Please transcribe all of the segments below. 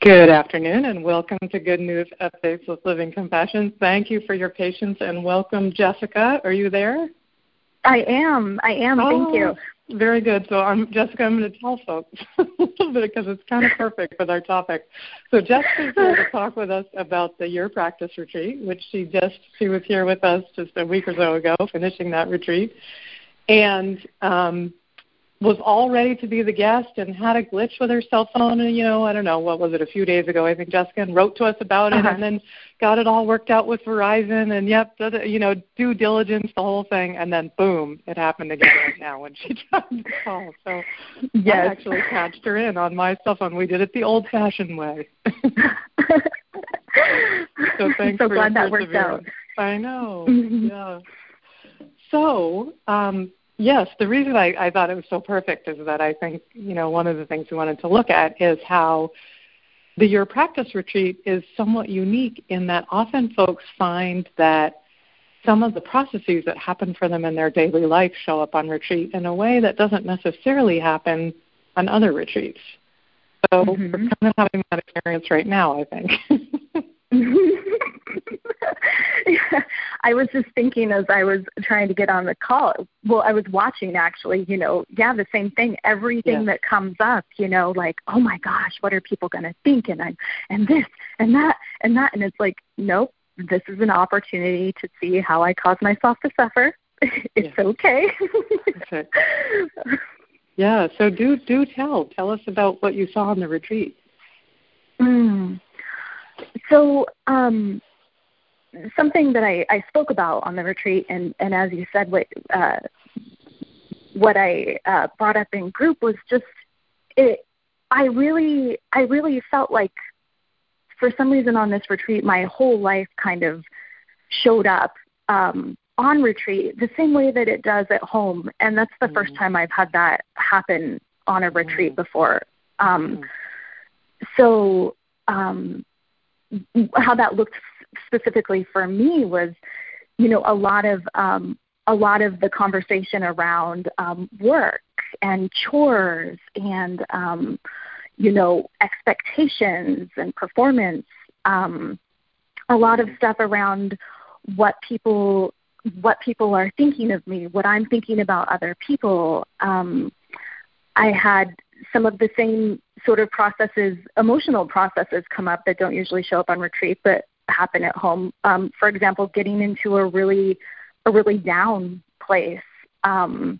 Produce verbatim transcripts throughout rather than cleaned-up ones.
Good afternoon and welcome to Good News Updates with Living Compassion. Thank you for your patience and welcome, Jessica. Are you there? I am. I am. Oh, Thank you. Very good. So, I'm, Jessica, I'm going to tell folks a little bit because it's kind of perfect with our topic. So, Jessica's here to talk with us about the Your Practice Retreat, which she just, she was here with us just a week or so ago, finishing that retreat. And, um, was all ready to be the guest and had a glitch with her cell phone, and, you know, I don't know, what was it, a few days ago, I think, Jessica, and wrote to us about it, uh-huh. and then got it all worked out with Verizon, and, yep, you know, due diligence, the whole thing, and then, boom, it happened again right now when she tried to call. So yes. I actually patched her in on my cell phone. We did it the old-fashioned way. So thanks so for glad your that worked out. I know, yeah. So, um, yes, the reason I, I thought it was so perfect is that I think, you know, one of the things we wanted to look at is how the Your Practice Retreat is somewhat unique in that often folks find that some of the processes that happen for them in their daily life show up on retreat in a way that doesn't necessarily happen on other retreats. So mm-hmm. we're kind of having that experience right now, I think. Yeah, I was just thinking as I was trying to get on the call, well, I was watching actually, you know, yeah, the same thing, everything yeah. that comes up, you know, like, oh my gosh, what are people going to think? And I, and this and that and that. And it's like, nope, this is an opportunity to see how I cause myself to suffer. It's yeah. okay. Okay. Yeah. So do, do tell, tell us about what you saw on the retreat. Mm. So, um, something that I, I spoke about on the retreat, and, and as you said, what uh, what I uh, brought up in group was just it. I really, I really felt like, for some reason on this retreat, my whole life kind of showed up um, on retreat the same way that it does at home, and that's the mm-hmm. first time I've had that happen on a retreat mm-hmm. before. Um, mm-hmm. So. Um, how that looked specifically for me was, you know, a lot of um, a lot of the conversation around um, work and chores and, um, you know, expectations and performance. Um, a lot of stuff around what people what people are thinking of me, what I'm thinking about other people. Um, I had some of the same sort of processes, emotional processes come up that don't usually show up on retreat, but happen at home. Um, for example, getting into a really, a really down place. Um,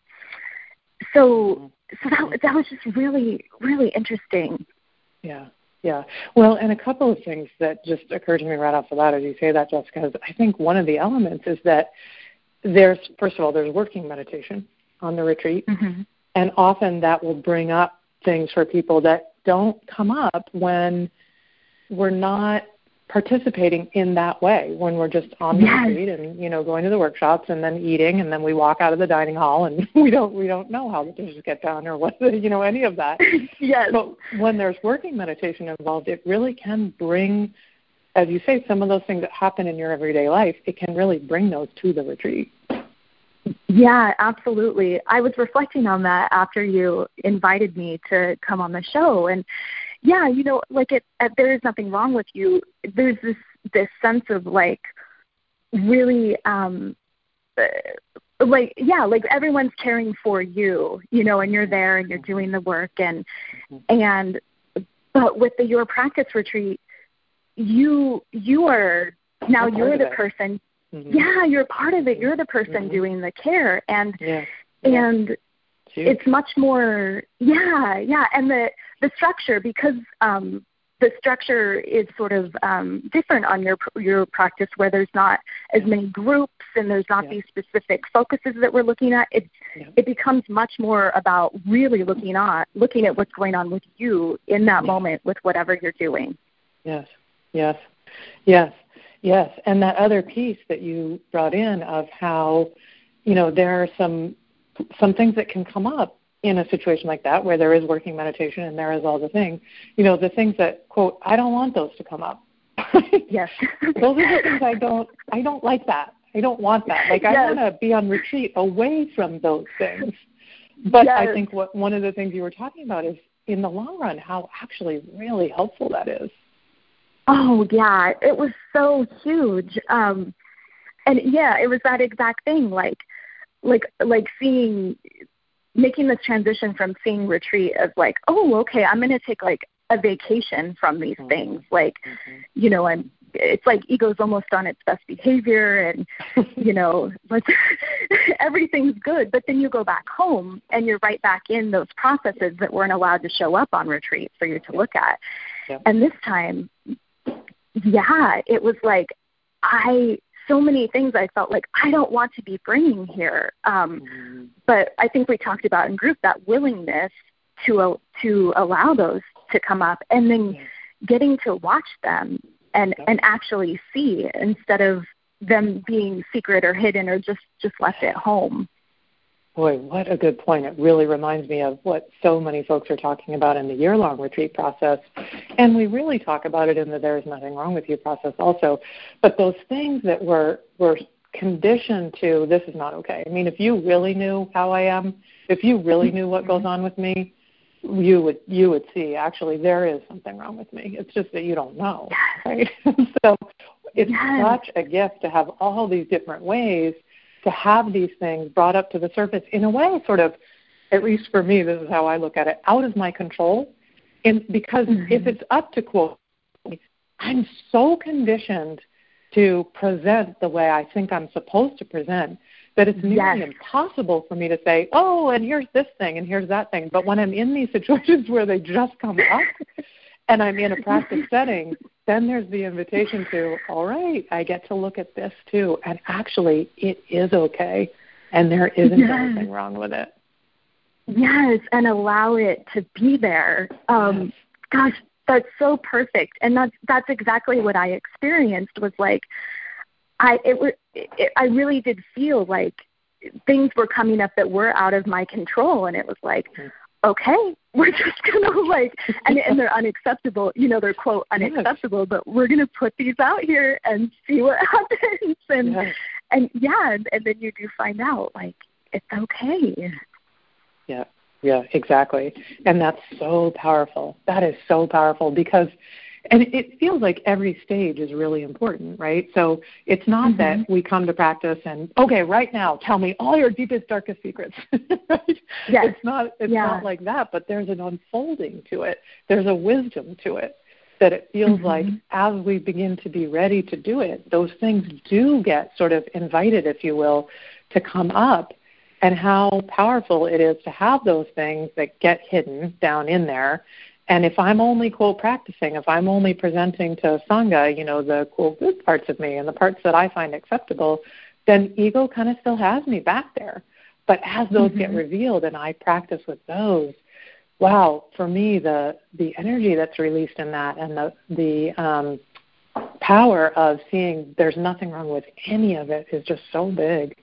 so, so that that was just really, really interesting. Yeah, yeah. Well, and a couple of things that just occurred to me right off the bat as you say that, Jessica, is I think one of the elements is that there's, first of all, there's working meditation on the retreat, mm-hmm. and often that will bring up things for people that don't come up when we're not participating in that way, when we're just on the yes. retreat and, you know, going to the workshops and then eating, and then we walk out of the dining hall and we don't we don't know how the dishes get done or what, you know, any of that. Yes. But when there's working meditation involved, it really can bring, as you say, some of those things that happen in your everyday life, it can really bring those to the retreat. Yeah, absolutely. I was reflecting on that after you invited me to come on the show. And yeah, you know, like it, it, there is nothing wrong with you. There's this, this sense of like really, um, uh, like, yeah, like everyone's caring for you, you know, and you're there and you're doing the work. And, and, but with the Your Practice Retreat, you, you are, now you're the person. Mm-hmm. Yeah, you're part of it. You're the person mm-hmm. doing the care, and yeah. and yeah. it's much more. Yeah, yeah, and the the structure, because um, the structure is sort of um, different on your your practice, where there's not as many groups and there's not yeah. these specific focuses that we're looking at. It yeah. it becomes much more about really looking at looking at what's going on with you in that yeah. moment with whatever you're doing. Yes, yes, yes. Yes, and that other piece that you brought in of how, you know, there are some some things that can come up in a situation like that where there is working meditation and there is all the things, you know, the things that, quote, I don't want those to come up. Yes. Those are the things I don't, I don't like that. I don't want that. Like, yes. I want to be on retreat away from those things. But yes. I think what one of the things you were talking about is in the long run how actually really helpful that is. Oh, yeah, it was so huge. Um, and, yeah, it was that exact thing, like, like, like seeing, making this transition from seeing retreat as like, oh, okay, I'm going to take, like, a vacation from these mm-hmm. things. Like, mm-hmm. you know, I'm, it's like ego's almost on its best behavior and, you know, like everything's good. But then you go back home and you're right back in those processes that weren't allowed to show up on retreat for you to look at. Yep. And this time, yeah, it was like I, so many things I felt like I don't want to be bringing here. Um, mm-hmm. But I think we talked about in group that willingness to, uh, to allow those to come up and then yeah. getting to watch them and, yep. and actually see instead of them being secret or hidden or just, just left at home. Boy, what a good point. It really reminds me of what so many folks are talking about in the year-long retreat process. And we really talk about it in the There's Nothing Wrong With You process also. But those things that were, were conditioned to, this is not okay. I mean, if you really knew how I am, if you really knew what goes on with me, you would you would see, actually, there is something wrong with me. It's just that you don't know, right? So it's yes. such a gift to have all these different ways to have these things brought up to the surface in a way, sort of, at least for me, this is how I look at it, out of my control. And because mm-hmm. if it's up to quote, I'm so conditioned to present the way I think I'm supposed to present that it's nearly yes. impossible for me to say, oh, and here's this thing and here's that thing. But when I'm in these situations where they just come up and I'm in a practice setting, then there's the invitation to, all right, I get to look at this too. And actually, it is okay. And there isn't yes. anything wrong with it. Yes, and allow it to be there. Um, yes. Gosh, that's so perfect. And that's, that's exactly what I experienced was like, I it was it, I really did feel like things were coming up that were out of my control, and it was like, okay, we're just gonna like, and and they're unacceptable, you know, they're quote unacceptable, yes. but we're gonna put these out here and see what happens, and yes. and yeah, and, and then you do find out like it's okay. Yeah, yeah, exactly, and that's so powerful. That is so powerful because. And it feels like every stage is really important, right? So it's not mm-hmm. that we come to practice and, okay, right now, tell me all your deepest, darkest secrets. Right? Yes. It's not it's yeah. not like that, but there's an unfolding to it. There's a wisdom to it that it feels mm-hmm. like as we begin to be ready to do it, those things do get sort of invited, if you will, to come up, and how powerful it is to have those things that get hidden down in there. And if I'm only, quote, practicing, if I'm only presenting to Sangha, you know, the, quote, good parts of me and the parts that I find acceptable, then ego kind of still has me back there. But as those mm-hmm. get revealed and I practice with those, wow, for me, the the energy that's released in that and the, the um, power of seeing there's nothing wrong with any of it is just so big.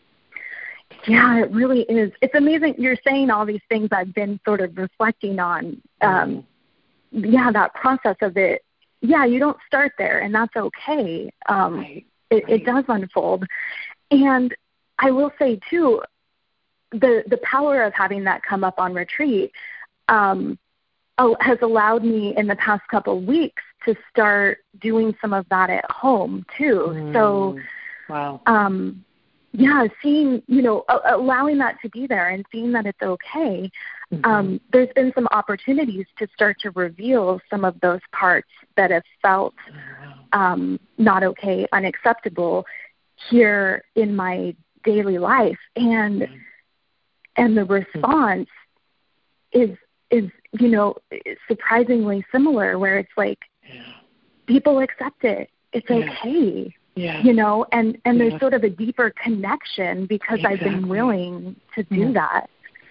Yeah, it really is. It's amazing. You're saying all these things I've been sort of reflecting on. Um, mm. Yeah, that process of it. Yeah, you don't start there, and that's okay. Um, right. It, right. it does unfold. And I will say, too, the, the power of having that come up on retreat um, has allowed me in the past couple of weeks to start doing some of that at home, too. Mm. So, wow. Um, Yeah, seeing, you know, allowing that to be there and seeing that it's okay, mm-hmm. um, there's been some opportunities to start to reveal some of those parts that have felt um, not okay, unacceptable here in my daily life. And mm-hmm. and the response mm-hmm. is, is, you know, surprisingly similar, where it's like yeah. people accept it. It's yeah. okay. Yeah. You know, and, and yeah. there's sort of a deeper connection because exactly. I've been willing to do yeah. that.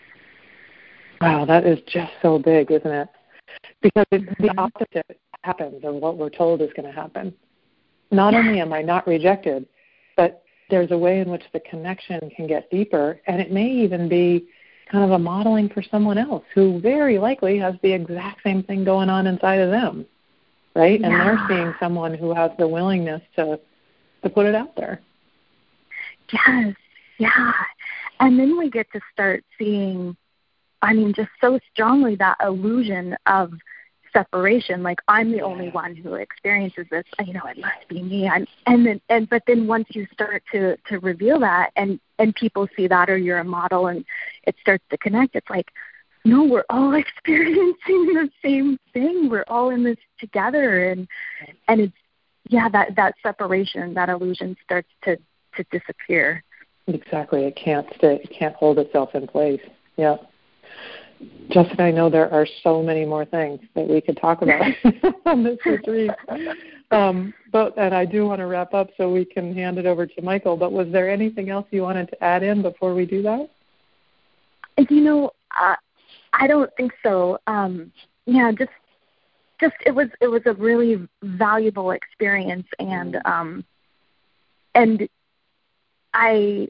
Wow, that is just so big, isn't it? Because it's mm-hmm. the opposite happens of what we're told is going to happen. Not yeah. only am I not rejected, but there's a way in which the connection can get deeper, and it may even be kind of a modeling for someone else who very likely has the exact same thing going on inside of them, right? And yeah. they're seeing someone who has the willingness to to put it out there. Yes, yeah. And then we get to start seeing I mean, just so strongly that illusion of separation, like I'm the yeah. only one who experiences this, you know, it must be me. I'm, and then, and, but then once you start to, to reveal that and, and people see that, or you're a model and it starts to connect, it's like, no, we're all experiencing the same thing. We're all in this together. And, and it's, yeah, that, that separation, that illusion starts to, to disappear. Exactly. It can't stay, it can't hold itself in place. Yeah. Jessica, I know there are so many more things that we could talk about on this retreat. Um, but, and I do want to wrap up so we can hand it over to Michael, but was there anything else you wanted to add in before we do that? You know, uh, I don't think so. Um, yeah, just, just it was it was a really valuable experience, and um, and I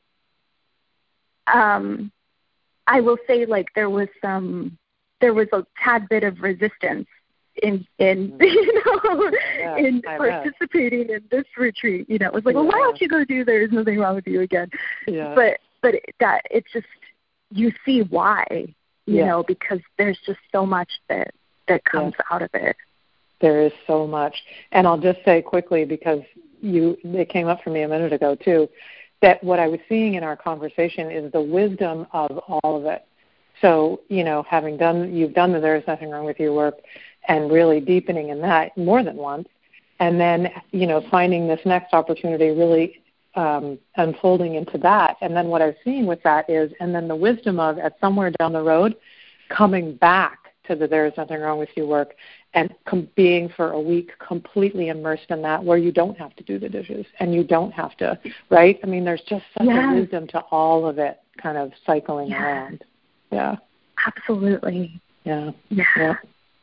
um. I will say, like, there was some, there was a tad bit of resistance in, in you know, yeah, in I participating bet. in this retreat. You know, it was like, yeah. well, why don't you go do There's Nothing Wrong with You again? Yeah. But, but it, that, it's just, you see why, you yeah. know, because there's just so much that, that comes yeah. out of it. There is so much. And I'll just say quickly, because you, it came up for me a minute ago, too, that what I was seeing in our conversation is the wisdom of all of it. So, you know, having done, you've done the There's Nothing Wrong with You work and really deepening in that more than once, and then, you know, finding this next opportunity really um, unfolding into that. And then what I'm seeing with that is, and then the wisdom of, at somewhere down the road, coming back to the There's Nothing Wrong with You work and com- being for a week completely immersed in that, where you don't have to do the dishes and you don't have to, right? I mean, there's just such yeah. a wisdom to all of it kind of cycling yeah. around. Yeah. Absolutely. Yeah. yeah. Yeah.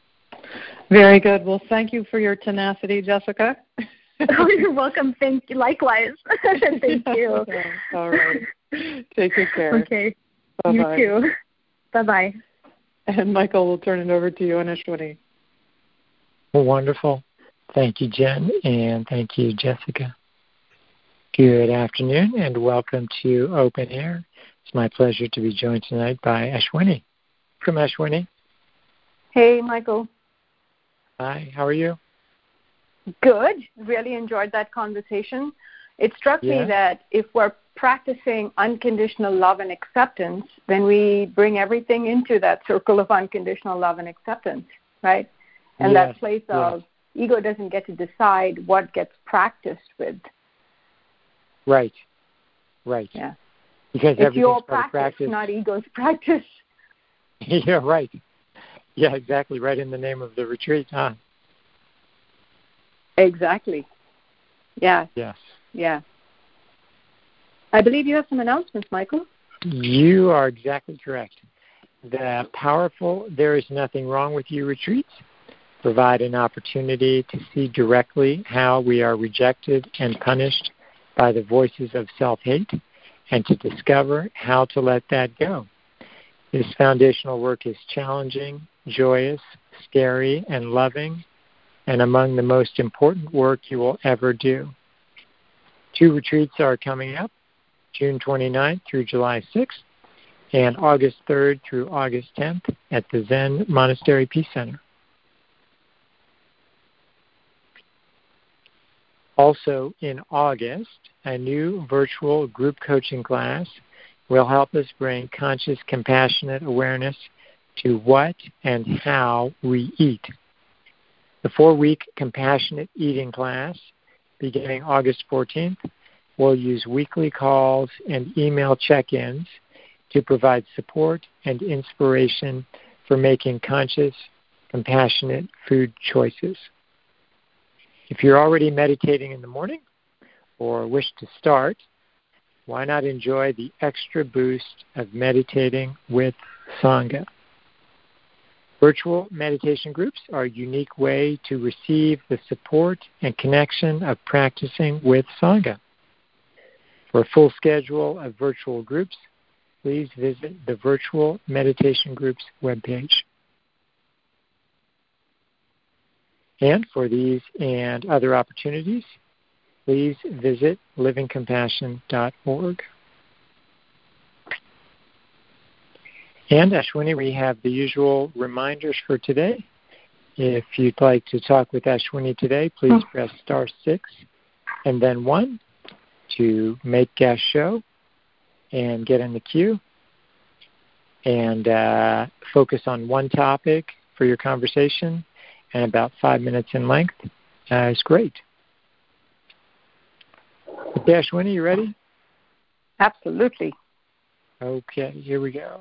Very good. Well, thank you for your tenacity, Jessica. Oh, you're welcome. Thank you. Likewise. Thank you. Yeah. All right. Take good care. Okay. Bye-bye. You too. Bye-bye. And Michael, we'll turn it over to you and Ashwini. Well, wonderful. Thank you, Jen, and thank you, Jessica. Good afternoon, and welcome to Open Air. It's my pleasure to be joined tonight by Ashwini. Welcome, Ashwini. Hey, Michael. Hi, how are you? Good. Really enjoyed that conversation. It struck yeah. me that if we're practicing unconditional love and acceptance, then we bring everything into that circle of unconditional love and acceptance, right? And yes, that place of yes. ego doesn't get to decide what gets practiced with. Right, right. Yeah. Because it's your practice, practice, not ego's practice. Yeah, right. Yeah, exactly. Right in the name of the retreat, huh? Exactly. Yeah. Yes. Yeah. I believe you have some announcements, Michael. You are exactly correct. The powerful There Is Nothing Wrong with You retreats provide an opportunity to see directly how we are rejected and punished by the voices of self-hate, and to discover how to let that go. This foundational work is challenging, joyous, scary, and loving, and among the most important work you will ever do. Two retreats are coming up, June twenty-ninth through July sixth, and August third through August tenth at the Zen Monastery Peace Center. Also in August, a new virtual group coaching class will help us bring conscious, compassionate awareness to what and how we eat. The four-week compassionate eating class, beginning August fourteenth, will use weekly calls and email check-ins to provide support and inspiration for making conscious, compassionate food choices. If you're already meditating in the morning or wish to start, why not enjoy the extra boost of meditating with Sangha? Virtual meditation groups are a unique way to receive the support and connection of practicing with Sangha. For a full schedule of virtual groups, please visit the Virtual Meditation Groups webpage. And for these and other opportunities, please visit living compassion dot org. And Ashwini, we have the usual reminders for today. If you'd like to talk with Ashwini today, please mm-hmm. press star six and then one to make guest show and get in the queue and uh, focus on one topic for your conversation and about five minutes in length. Uh, it's great. Okay, Ashwini, you ready? Absolutely. Okay, here we go.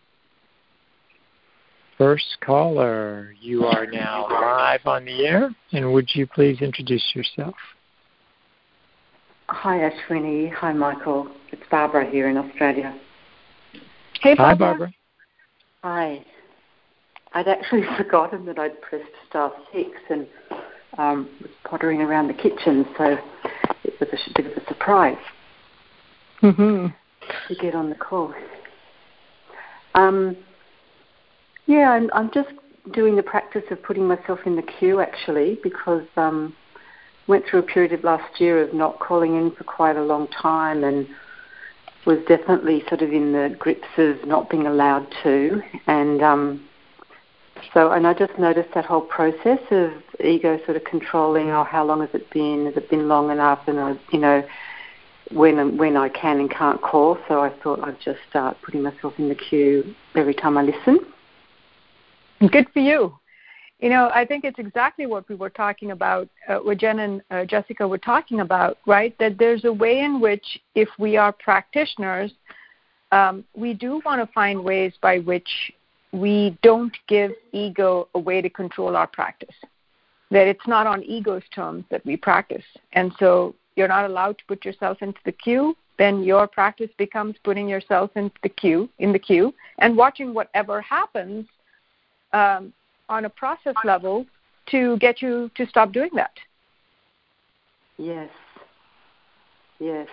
First caller, you are now live on the air, and would you please introduce yourself? Hi, Ashwini. Hi, Michael. It's Barbara here in Australia. Hey, Barbara. Hi, Barbara. Hi. I'd actually forgotten that I'd pressed star six and um, was pottering around the kitchen, so it was a bit of a surprise mm-hmm. to get on the call. Um. Yeah, I'm, I'm just doing the practice of putting myself in the queue, actually, because um, went through a period of last year of not calling in for quite a long time and was definitely sort of in the grips of not being allowed to. And um, so, and I just noticed that whole process of ego sort of controlling, oh, how long has it been? Has it been long enough? And, I, you know, when when I can and can't call. So I thought I'd just start putting myself in the queue every time I listen. Good for you. You know, I think it's exactly what we were talking about, uh, what Jen and uh, Jessica were talking about, right? That there's a way in which, if we are practitioners, um, we do want to find ways by which we don't give ego a way to control our practice. That it's not on ego's terms that we practice. And so you're not allowed to put yourself into the queue. Then your practice becomes putting yourself into the queue, in the queue, and watching whatever happens Um, on a process level to get you to stop doing that. Yes, yes.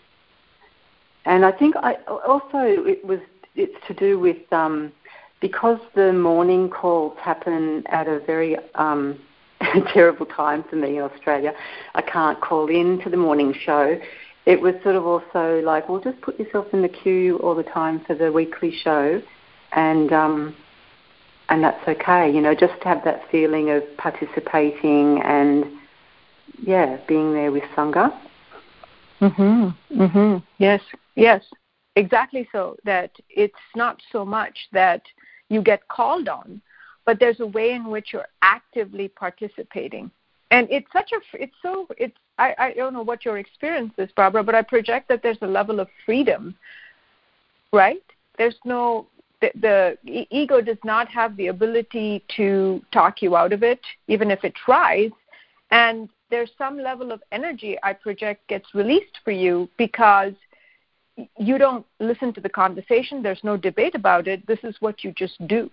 And I think I also it was it's to do with um, because the morning calls happen at a very um, terrible time for me in Australia. I can't call in to the morning show. It was sort of also like, well, just put yourself in the queue all the time for the weekly show, and um, And that's okay, you know, just to have that feeling of participating and, yeah, being there with Sangha. Mm-hmm. Mm-hmm. Yes, yes, exactly so. That it's not so much that you get called on, but there's a way in which you're actively participating. And it's such a, it's so, it's, I, I don't know what your experience is, Barbara, but I project that there's a level of freedom, right? There's no... The, the ego does not have the ability to talk you out of it, even if it tries. And there's some level of energy, I project, gets released for you because you don't listen to the conversation. There's no debate about it. This is what you just do.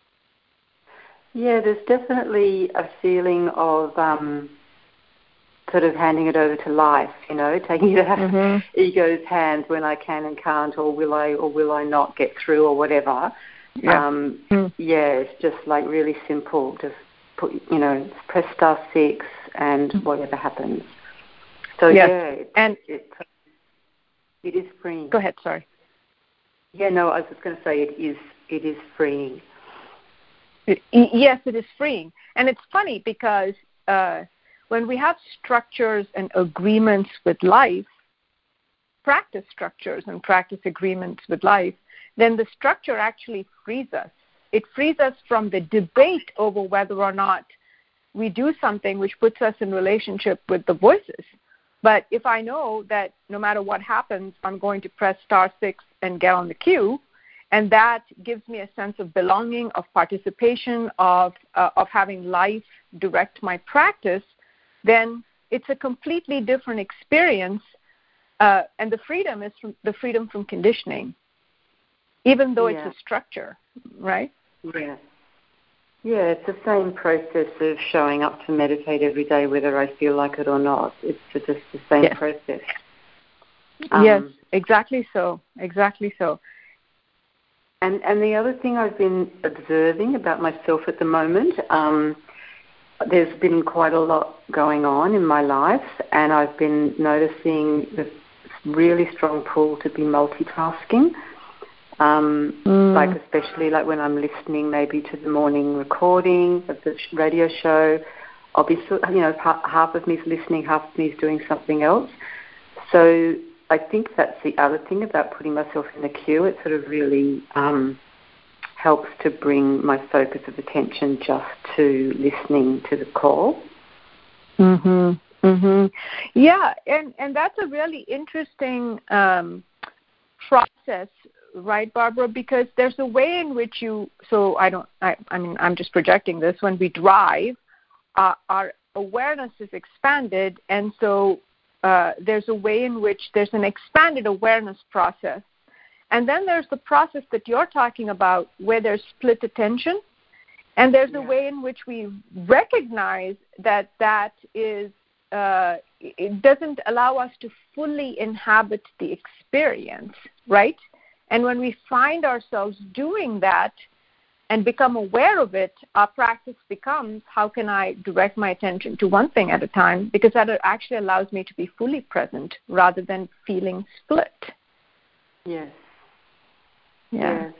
Yeah, there's definitely a feeling of um, sort of handing it over to life, you know, taking it out of mm-hmm. ego's hands when I can and can't, or will I or will I not get through, or whatever. Yeah, um, mm. yeah, it's just like really simple. Just put, you know, press star six and mm. whatever happens. So yes. yeah, it's, and it, it is freeing. Go ahead, sorry. Yeah, no, I was just going to say it is it is freeing. It, yes, it is freeing, and it's funny because. Uh, When we have structures and agreements with life, practice structures and practice agreements with life, then the structure actually frees us. It frees us from the debate over whether or not we do something which puts us in relationship with the voices. But if I know that no matter what happens, I'm going to press star six and get on the queue, and that gives me a sense of belonging, of participation, of uh, of having life direct my practice, then it's a completely different experience, uh, and the freedom is from, the freedom from conditioning, even though yeah. it's a structure, right? Yeah. Yeah, it's the same process of showing up to meditate every day, whether I feel like it or not. It's just the same yes. process. Um, yes, exactly so, exactly so. And and the other thing I've been observing about myself at the moment, um, there's been quite a lot going on in my life, and I've been noticing the really strong pull to be multitasking. Um, mm. Like especially like when I'm listening maybe to the morning recording of the radio show, I'll be, you know, half of me's listening, half of me's doing something else. So I think that's the other thing about putting myself in the queue. It sort of really um, helps to bring my focus of attention just to listening to the call. Mhm. Mhm. Yeah, and and that's a really interesting um, process. Right, Barbara, because there's a way in which you, so I don't, I, I mean, I'm just projecting this. When we drive, uh, our awareness is expanded, and so uh, there's a way in which there's an expanded awareness process. And then there's the process that you're talking about where there's split attention, and there's yeah. a way in which we recognize that that is, uh, it doesn't allow us to fully inhabit the experience, right? And when we find ourselves doing that and become aware of it, our practice becomes, how can I direct my attention to one thing at a time? Because that actually allows me to be fully present rather than feeling split. Yes. Yeah. Yes.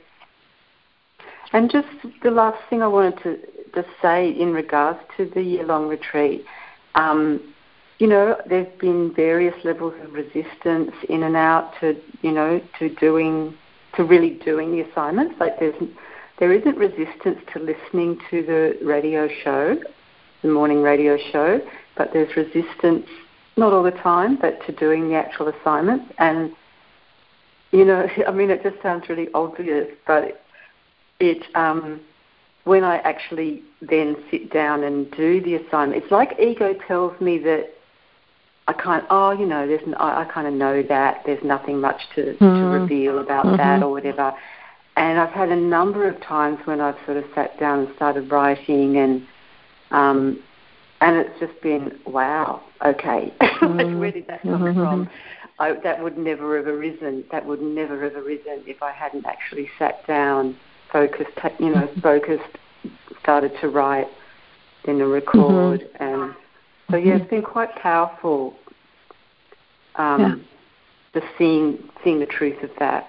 And just the last thing I wanted to just say in regards to the year-long retreat, um, you know, there have been various levels of resistance in and out to, you know, to doing, to really doing the assignments. Like there's, there isn't resistance to listening to the radio show, the morning radio show, but there's resistance, not all the time, but to doing the actual assignments. And, you know, I mean, it just sounds really obvious, but it, it um, when I actually then sit down and do the assignment, it's like ego tells me that I kind of, oh, you know, there's, I, I kind of know that. There's nothing much to, mm-hmm. to reveal about mm-hmm. that or whatever. And I've had a number of times when I've sort of sat down and started writing, and um, and it's just been, wow, okay, mm-hmm. like, where did that come mm-hmm. from? I, that would never have arisen. That would never have arisen if I hadn't actually sat down, focused, you know, focused, started to write, then to record, mm-hmm. and so yeah, it's been quite powerful. Um, yeah. Just seeing seeing the truth of that.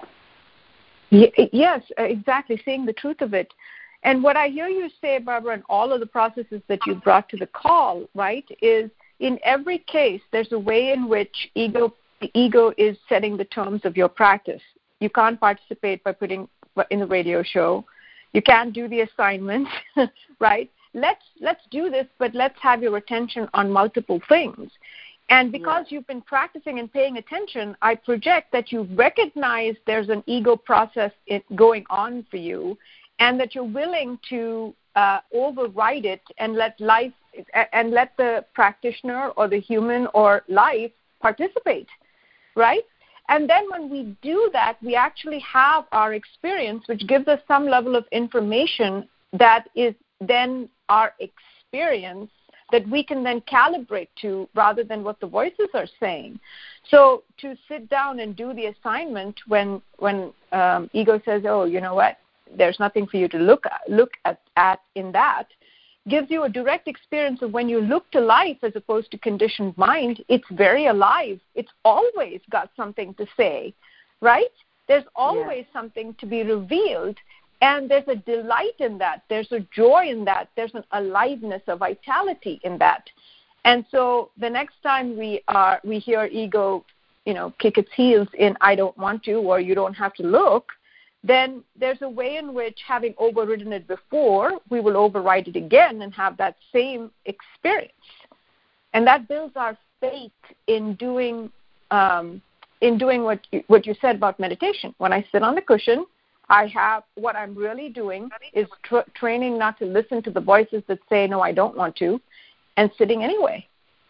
Yes, exactly, seeing the truth of it. And what I hear you say, Barbara, and all of the processes that you brought to the call, right, is in every case there's a way in which ego the ego is setting the terms of your practice. You can't participate by putting in the radio show. You can't do the assignments, right? Let's let's do this, but let's have your attention on multiple things. And because yeah. you've been practicing and paying attention, I project that you recognize there's an ego process going on for you, and that you're willing to uh, override it and let life and let the practitioner or the human or life participate, right? And then when we do that, we actually have our experience, which gives us some level of information that is then our experience that we can then calibrate to rather than what the voices are saying. So to sit down and do the assignment when when um, ego says, oh, you know what, there's nothing for you to look at, look at, at in that, gives you a direct experience of when you look to life as opposed to conditioned mind, it's very alive. It's always got something to say, right? There's always yeah. something to be revealed. And there's a delight in that. There's a joy in that. There's an aliveness, a vitality in that. And so the next time we are, we hear ego, you know, kick its heels in I don't want to or you don't have to look, then there's a way in which, having overridden it before, we will override it again and have that same experience. And that builds our faith in doing um, in doing what you, what you said about meditation. When I sit on the cushion, I have, what I'm really doing is tra- training not to listen to the voices that say, no, I don't want to, and sitting anyway.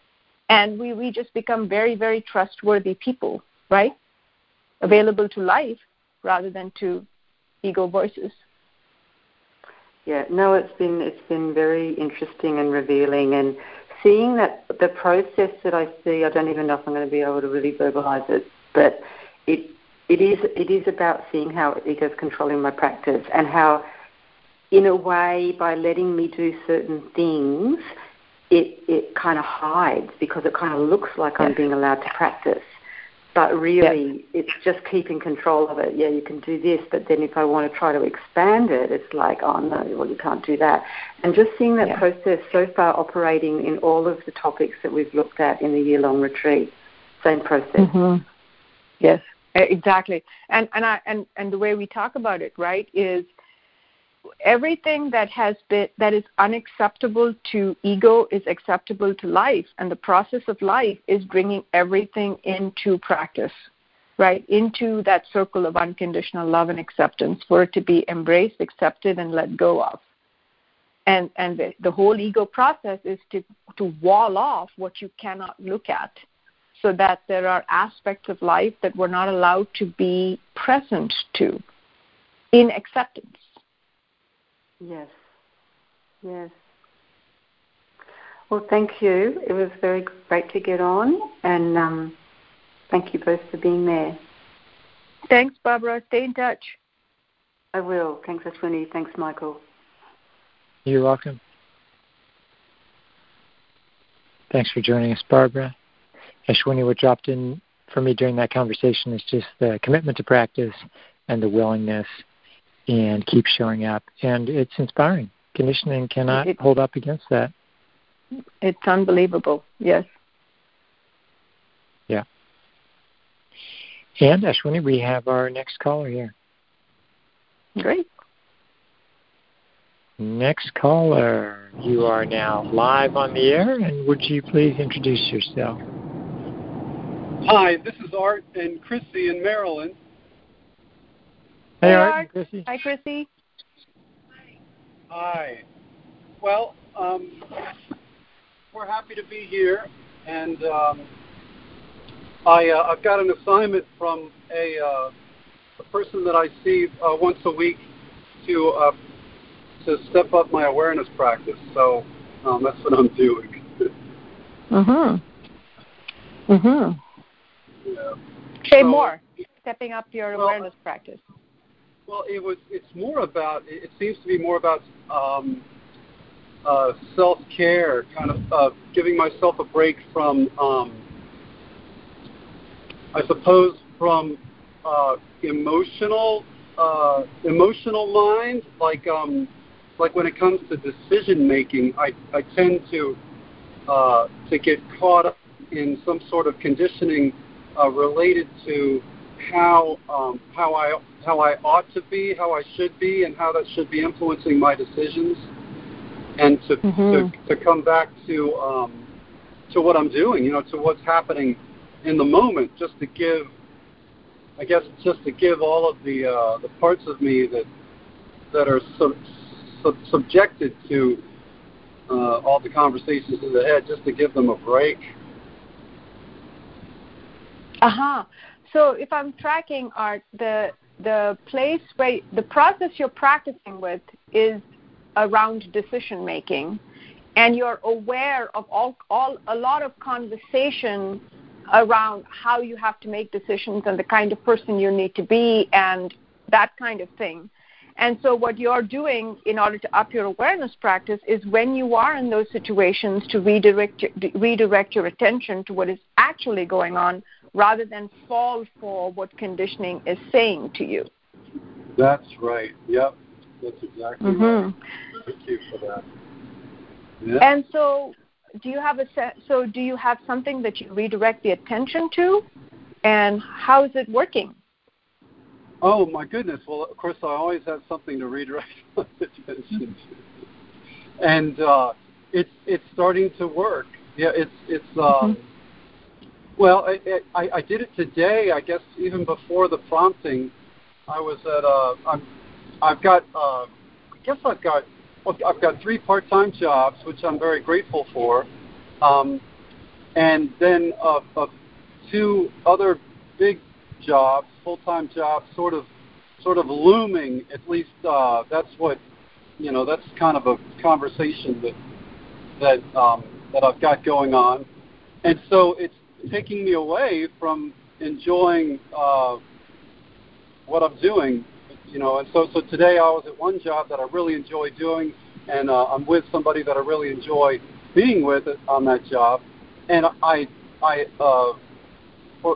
And we, we just become very, very trustworthy people, right? Available to life rather than to ego voices. Yeah, no, it's been it's been very interesting and revealing, and seeing that the process that I see, I don't even know if I'm going to be able to really verbalize it, but it It is it is about seeing how ego is controlling my practice, and how, in a way, by letting me do certain things, it, it kind of hides because it kind of looks like yeah. I'm being allowed to practice. But really, Yes. it's just keeping control of it. Yeah, you can do this, but then if I want to try to expand it, it's like, oh, no, well, you can't do that. And just seeing that Yeah. process so far operating in all of the topics that we've looked at in the year-long retreat, same process. Mm-hmm. Yes, exactly. And and I and, and the way we talk about it, right, is everything that has been that is unacceptable to ego is acceptable to life, and the process of life is bringing everything into practice, right, into that circle of unconditional love and acceptance for it to be embraced, accepted, and let go of. And and the, the whole ego process is to to wall off what you cannot look at, so that there are aspects of life that we're not allowed to be present to in acceptance. Yes, yes. Well, thank you. It was very great to get on, and um, thank you both for being there. Thanks, Barbara. Stay in touch. I will. Thanks, Ashwini. Thanks, Michael. You're welcome. Thanks for joining us, Barbara. Ashwini, what dropped in for me during that conversation is just the commitment to practice and the willingness and keep showing up. And it's inspiring. Conditioning cannot it, hold up against that. It's unbelievable, yes. Yeah. And, Ashwini, we have our next caller here. Great. Next caller, you are now live on the air, and would you please introduce yourself? Hi, this is Art and Chrissy in Maryland. Hey, hey Art. Art. And Chrissy. Hi, Chrissy. Hi. Well, um, we're happy to be here, and um, I, uh, I've got an assignment from a, uh, a person that I see uh, once a week to uh, to step up my awareness practice. So um, that's what I'm doing. Mhm. Mhm. Yeah. Say so, more. Stepping up your well, awareness practice. Well, it was. It's more about. It seems to be more about um, uh, self-care, kind of uh, giving myself a break from, um, I suppose, from uh, emotional, uh, emotional mind. Like, um, like when it comes to decision making, I, I tend to uh, to get caught up in some sort of conditioning uh, related to how um, how I how I ought to be, how I should be, and how that should be influencing my decisions, and to mm-hmm. to, to come back to um, to what I'm doing, you know, to what's happening in the moment, just to give, I guess, just to give all of the uh, the parts of me that that are sub, sub, subjected to uh, all the conversations in the head, just to give them a break. Uh huh. So if I'm tracking, Art, the the place where the process you're practicing with is around decision making, and you're aware of all, all a lot of conversation around how you have to make decisions and the kind of person you need to be and that kind of thing. And so what you're doing in order to up your awareness practice is when you are in those situations to redirect redirect your attention to what is actually going on, rather than fall for what conditioning is saying to you. That's right. Yep. That's exactly mm-hmm. right. Thank you for that. Yeah. And so do you have a se- so do you have something that you redirect the attention to, and how is it working? Oh my goodness. Well, of course I always have something to redirect my attention to. And uh, it's it's starting to work. Yeah, it's it's um mm-hmm. Well, I, I, I did it today. I guess even before the prompting, I was at. Uh, I'm, I've got. Uh, I guess I've got. I've got three part-time jobs, which I'm very grateful for, um, and then uh, uh, two other big jobs, full-time jobs, sort of, sort of looming. At least uh, that's what, you know. That's kind of a conversation that that um, that I've got going on, and so it's taking me away from enjoying uh, what I'm doing, you know. And so, so today I was at one job that I really enjoy doing, and uh, I'm with somebody that I really enjoy being with on that job. And I, I, uh, for,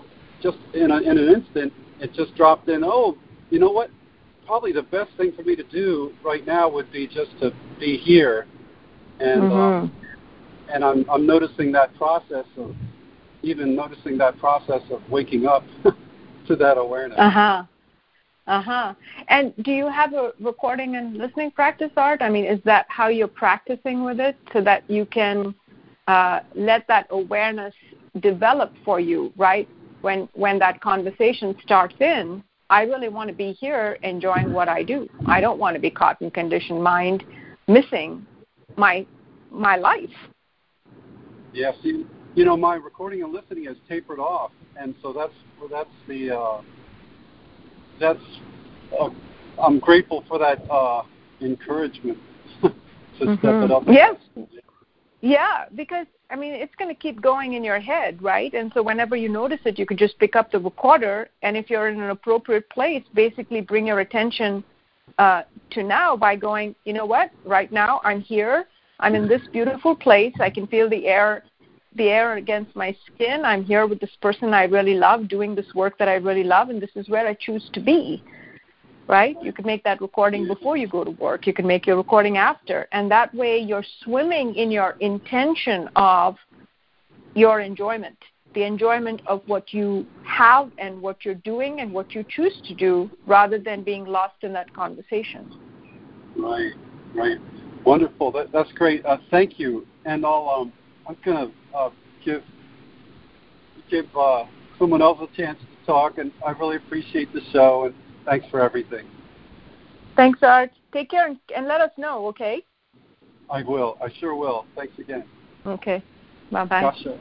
just in, a, in an instant, it just dropped in, oh, you know what? Probably the best thing for me to do right now would be just to be here. And mm-hmm. um, and I'm, I'm noticing that process of, even noticing that process of waking up to that awareness. Uh-huh. Uh-huh. And do you have a recording and listening practice, Art? I mean, is that how you're practicing with it so that you can uh, let that awareness develop for you, right? When when that conversation starts in, I really want to be here enjoying what I do. I don't want to be caught in conditioned mind, missing my my life. Yes, you, you know, my recording and listening has tapered off, and so that's that's the uh, that's uh, I'm grateful for that uh, encouragement to mm-hmm. step it up. Yes, yeah, because I mean it's going to keep going in your head, right? And so whenever you notice it, you could just pick up the recorder, and if you're in an appropriate place, basically bring your attention uh, to now by going, you know what? Right now, I'm here. I'm in this beautiful place. I can feel the air, the air against my skin. I'm here with this person I really love, doing this work that I really love, and this is where I choose to be, right? You could make that recording before you go to work. You can make your recording after, and that way you're swimming in your intention of your enjoyment, the enjoyment of what you have and what you're doing and what you choose to do, rather than being lost in that conversation. Right, right. Wonderful. That, that's great. Uh, thank you. And I'll, um, I'm going to uh, give give uh, someone else a chance to talk, and I really appreciate the show, and thanks for everything. Thanks, Art. Take care and, and let us know, okay? I will. I sure will. Thanks again. Okay. Bye-bye. Gotcha.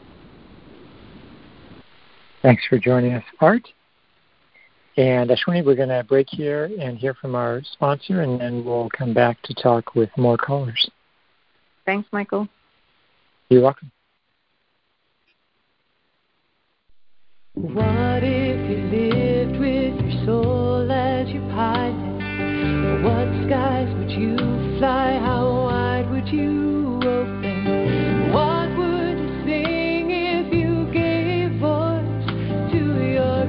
Thanks for joining us, Art. And Ashwini, we're going to break here and hear from our sponsor, and then we'll come back to talk with more callers. Thanks, Michael. You're welcome. What if you lived with your soul as your pilot? What skies would you fly? How wide would you open? What would you sing if you gave voice to your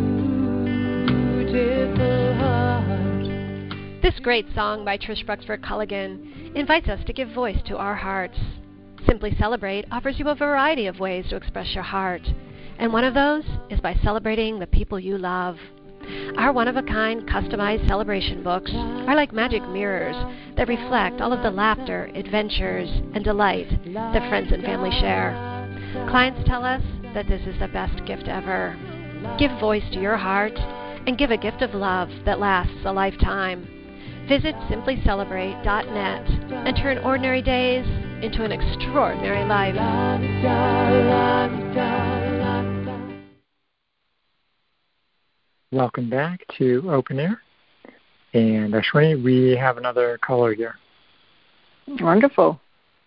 beautiful heart? This great song by Trish Bruxford Culligan invites us to give voice to our hearts. Simply Celebrate offers you a variety of ways to express your heart, and one of those is by celebrating the people you love. Our one-of-a-kind customized celebration books are like magic mirrors that reflect all of the laughter, adventures, and delight that friends and family share. Clients tell us that this is the best gift ever. Give voice to your heart and give a gift of love that lasts a lifetime. Visit simply celebrate dot net and turn ordinary days into an extraordinary life. Welcome back to Open Air. And Ashwini, we have another caller here. Wonderful.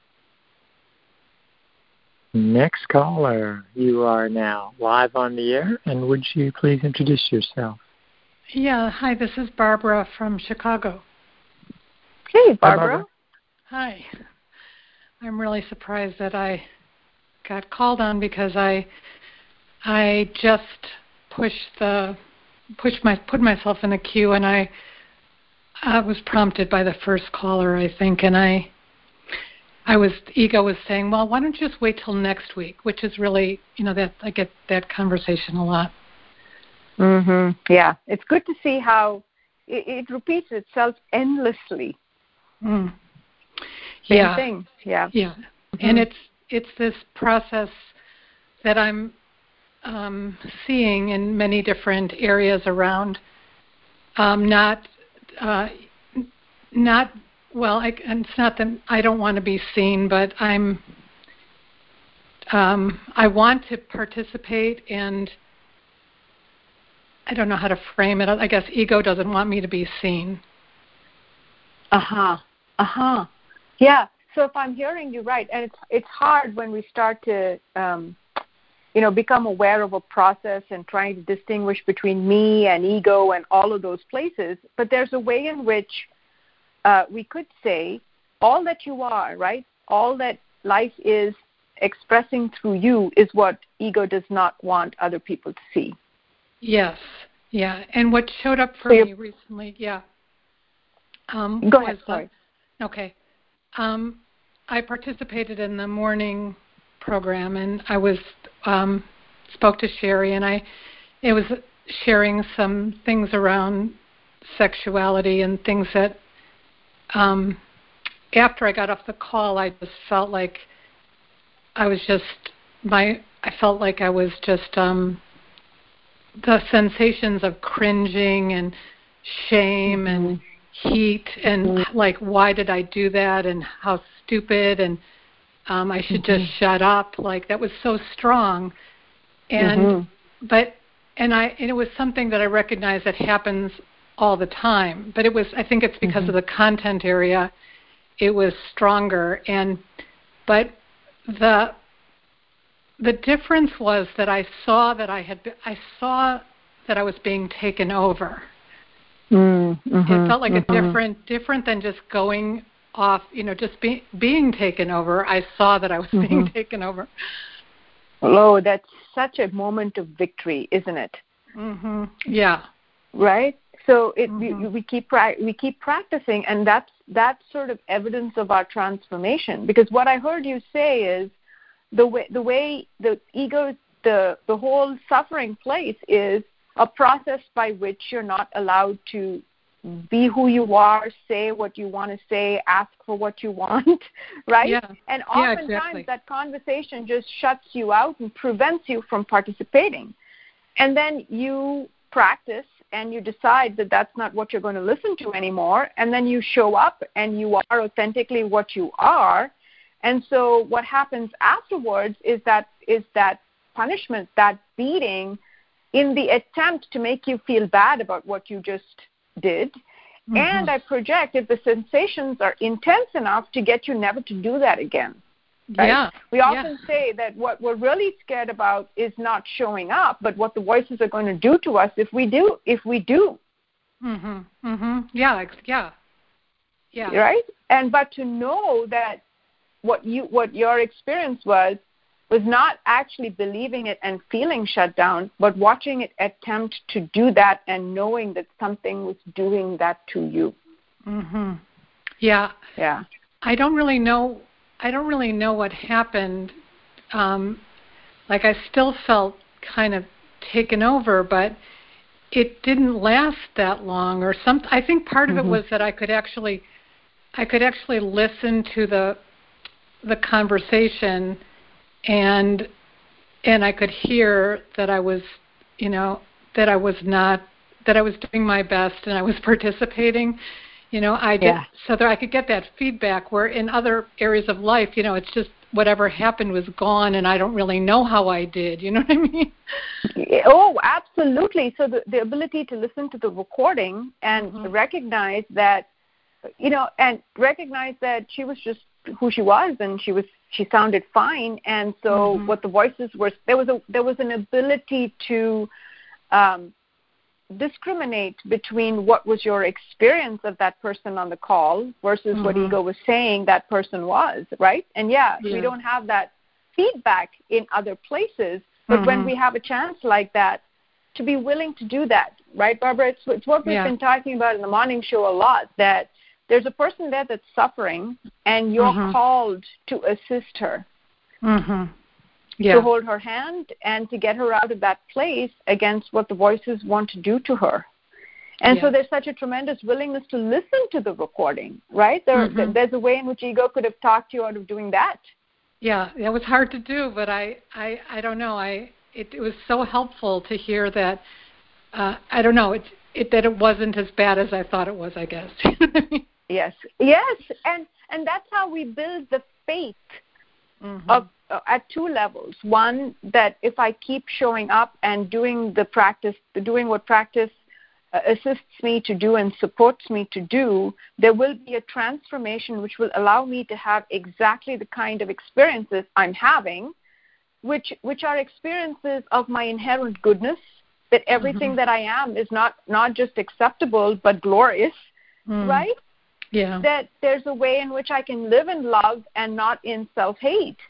Next caller, you are now live on the air, and would you please introduce yourself? Yeah, hi, this is Barbara from Chicago. Hey, Barbara. Hi, Barbara. Hi. I'm really surprised that I got called on because I I just pushed the pushed my put myself in the queue, and I I was prompted by the first caller, I think, and I I was ego was saying, well, why don't you just wait till next week, which is really, you know, that I get that conversation a lot. Mhm. Yeah, it's good to see how it, it repeats itself endlessly. Mm. Same yeah. thing. Yeah. Yeah. Mm-hmm. And it's it's this process that I'm um, seeing in many different areas around. Um, not uh, not well. I, and it's not that I don't want to be seen, but I'm. Um, I want to participate, and I don't know how to frame it. I guess ego doesn't want me to be seen. Uh huh. Uh huh. Yeah. So if I'm hearing you right, and it's it's hard when we start to, um, you know, become aware of a process and trying to distinguish between me and ego and all of those places. But there's a way in which uh, we could say all that you are, right? All that life is expressing through you is what ego does not want other people to see. Yes, yeah. And what showed up for so me recently, yeah. Um, Go ahead, sorry. The, okay. Um, I participated in the morning program, and I was um, spoke to Sherry, and I it was sharing some things around sexuality and things that um, after I got off the call, I just felt like I was just my I felt like I was just um, the sensations of cringing and shame mm-hmm. and heat and mm-hmm. like why did I do that and how stupid and um, I should mm-hmm. just shut up, like that was so strong. And mm-hmm. but and I and it was something that I recognized that happens all the time, but it was I think it's because mm-hmm. of the content area it was stronger. And but the the difference was that I saw that I had I saw that I was being taken over. Mm-hmm. It felt like mm-hmm. a different different than just going off, you know, just be, being taken over. I saw that I was mm-hmm. being taken over. Oh, that's such a moment of victory, isn't it? Mm-hmm. Yeah. Right. So it mm-hmm. we, we keep we keep practicing, and that's that's sort of evidence of our transformation. Because what I heard you say is the way the way the ego, the the whole suffering place is a process by which you're not allowed to be who you are, say what you want to say, ask for what you want, right? Yeah. And oftentimes yeah, exactly. that conversation just shuts you out and prevents you from participating. And then you practice and you decide that that's not what you're going to listen to anymore, and then you show up and you are authentically what you are. And so what happens afterwards is that is that punishment, that beating, in the attempt to make you feel bad about what you just did. Mm-hmm. And I project if the sensations are intense enough to get you never to do that again. Right? Yeah. We often yeah. say that what we're really scared about is not showing up, but what the voices are going to do to us if we do. If we do. Mhm. Mhm. Yeah. Yeah. Yeah. Right. And but to know that what you what your experience was was not actually believing it and feeling shut down, but watching it attempt to do that and knowing that something was doing that to you. Mhm. Yeah. Yeah. I don't really know. I don't really know what happened. Um, like I still felt kind of taken over, but it didn't last that long. Or some. I think part mm-hmm. of it was that I could actually, I could actually listen to the, the conversation. And and I could hear that I was, you know, that I was not, that I was doing my best and I was participating. You know, I did, yeah. so that I could get that feedback, where in other areas of life, you know, it's just whatever happened was gone and I don't really know how I did. You know what I mean? Oh, absolutely. So the, the ability to listen to the recording and mm-hmm. recognize that, you know, and recognize that she was just who she was, and she was she sounded fine. And so mm-hmm. what the voices were, there was a there was an ability to um, discriminate between what was your experience of that person on the call versus mm-hmm. what ego was saying that person was, right? And yeah, yeah. we don't have that feedback in other places, but mm-hmm. when we have a chance like that, to be willing to do that, right, Barbara? It's, it's what we've yeah. been talking about in the morning show a lot, that there's a person there that's suffering, and you're mm-hmm. called to assist her, mm-hmm. yeah. to hold her hand and to get her out of that place against what the voices want to do to her. And yeah. so there's such a tremendous willingness to listen to the recording, right? There, mm-hmm. There's a way in which ego could have talked you out of doing that. Yeah, it was hard to do, but I, I, I don't know. I it, it was so helpful to hear that. Uh, I don't know. It, it that it wasn't as bad as I thought it was, I guess. Yes, yes, and and that's how we build the faith mm-hmm. of uh, at two levels. One, that if I keep showing up and doing the practice, doing what practice uh, assists me to do and supports me to do, there will be a transformation which will allow me to have exactly the kind of experiences I'm having, which which are experiences of my inherent goodness, that everything mm-hmm. that I am is not, not just acceptable but glorious, mm. right? Yeah. That there's a way in which I can live in love and not in self-hate.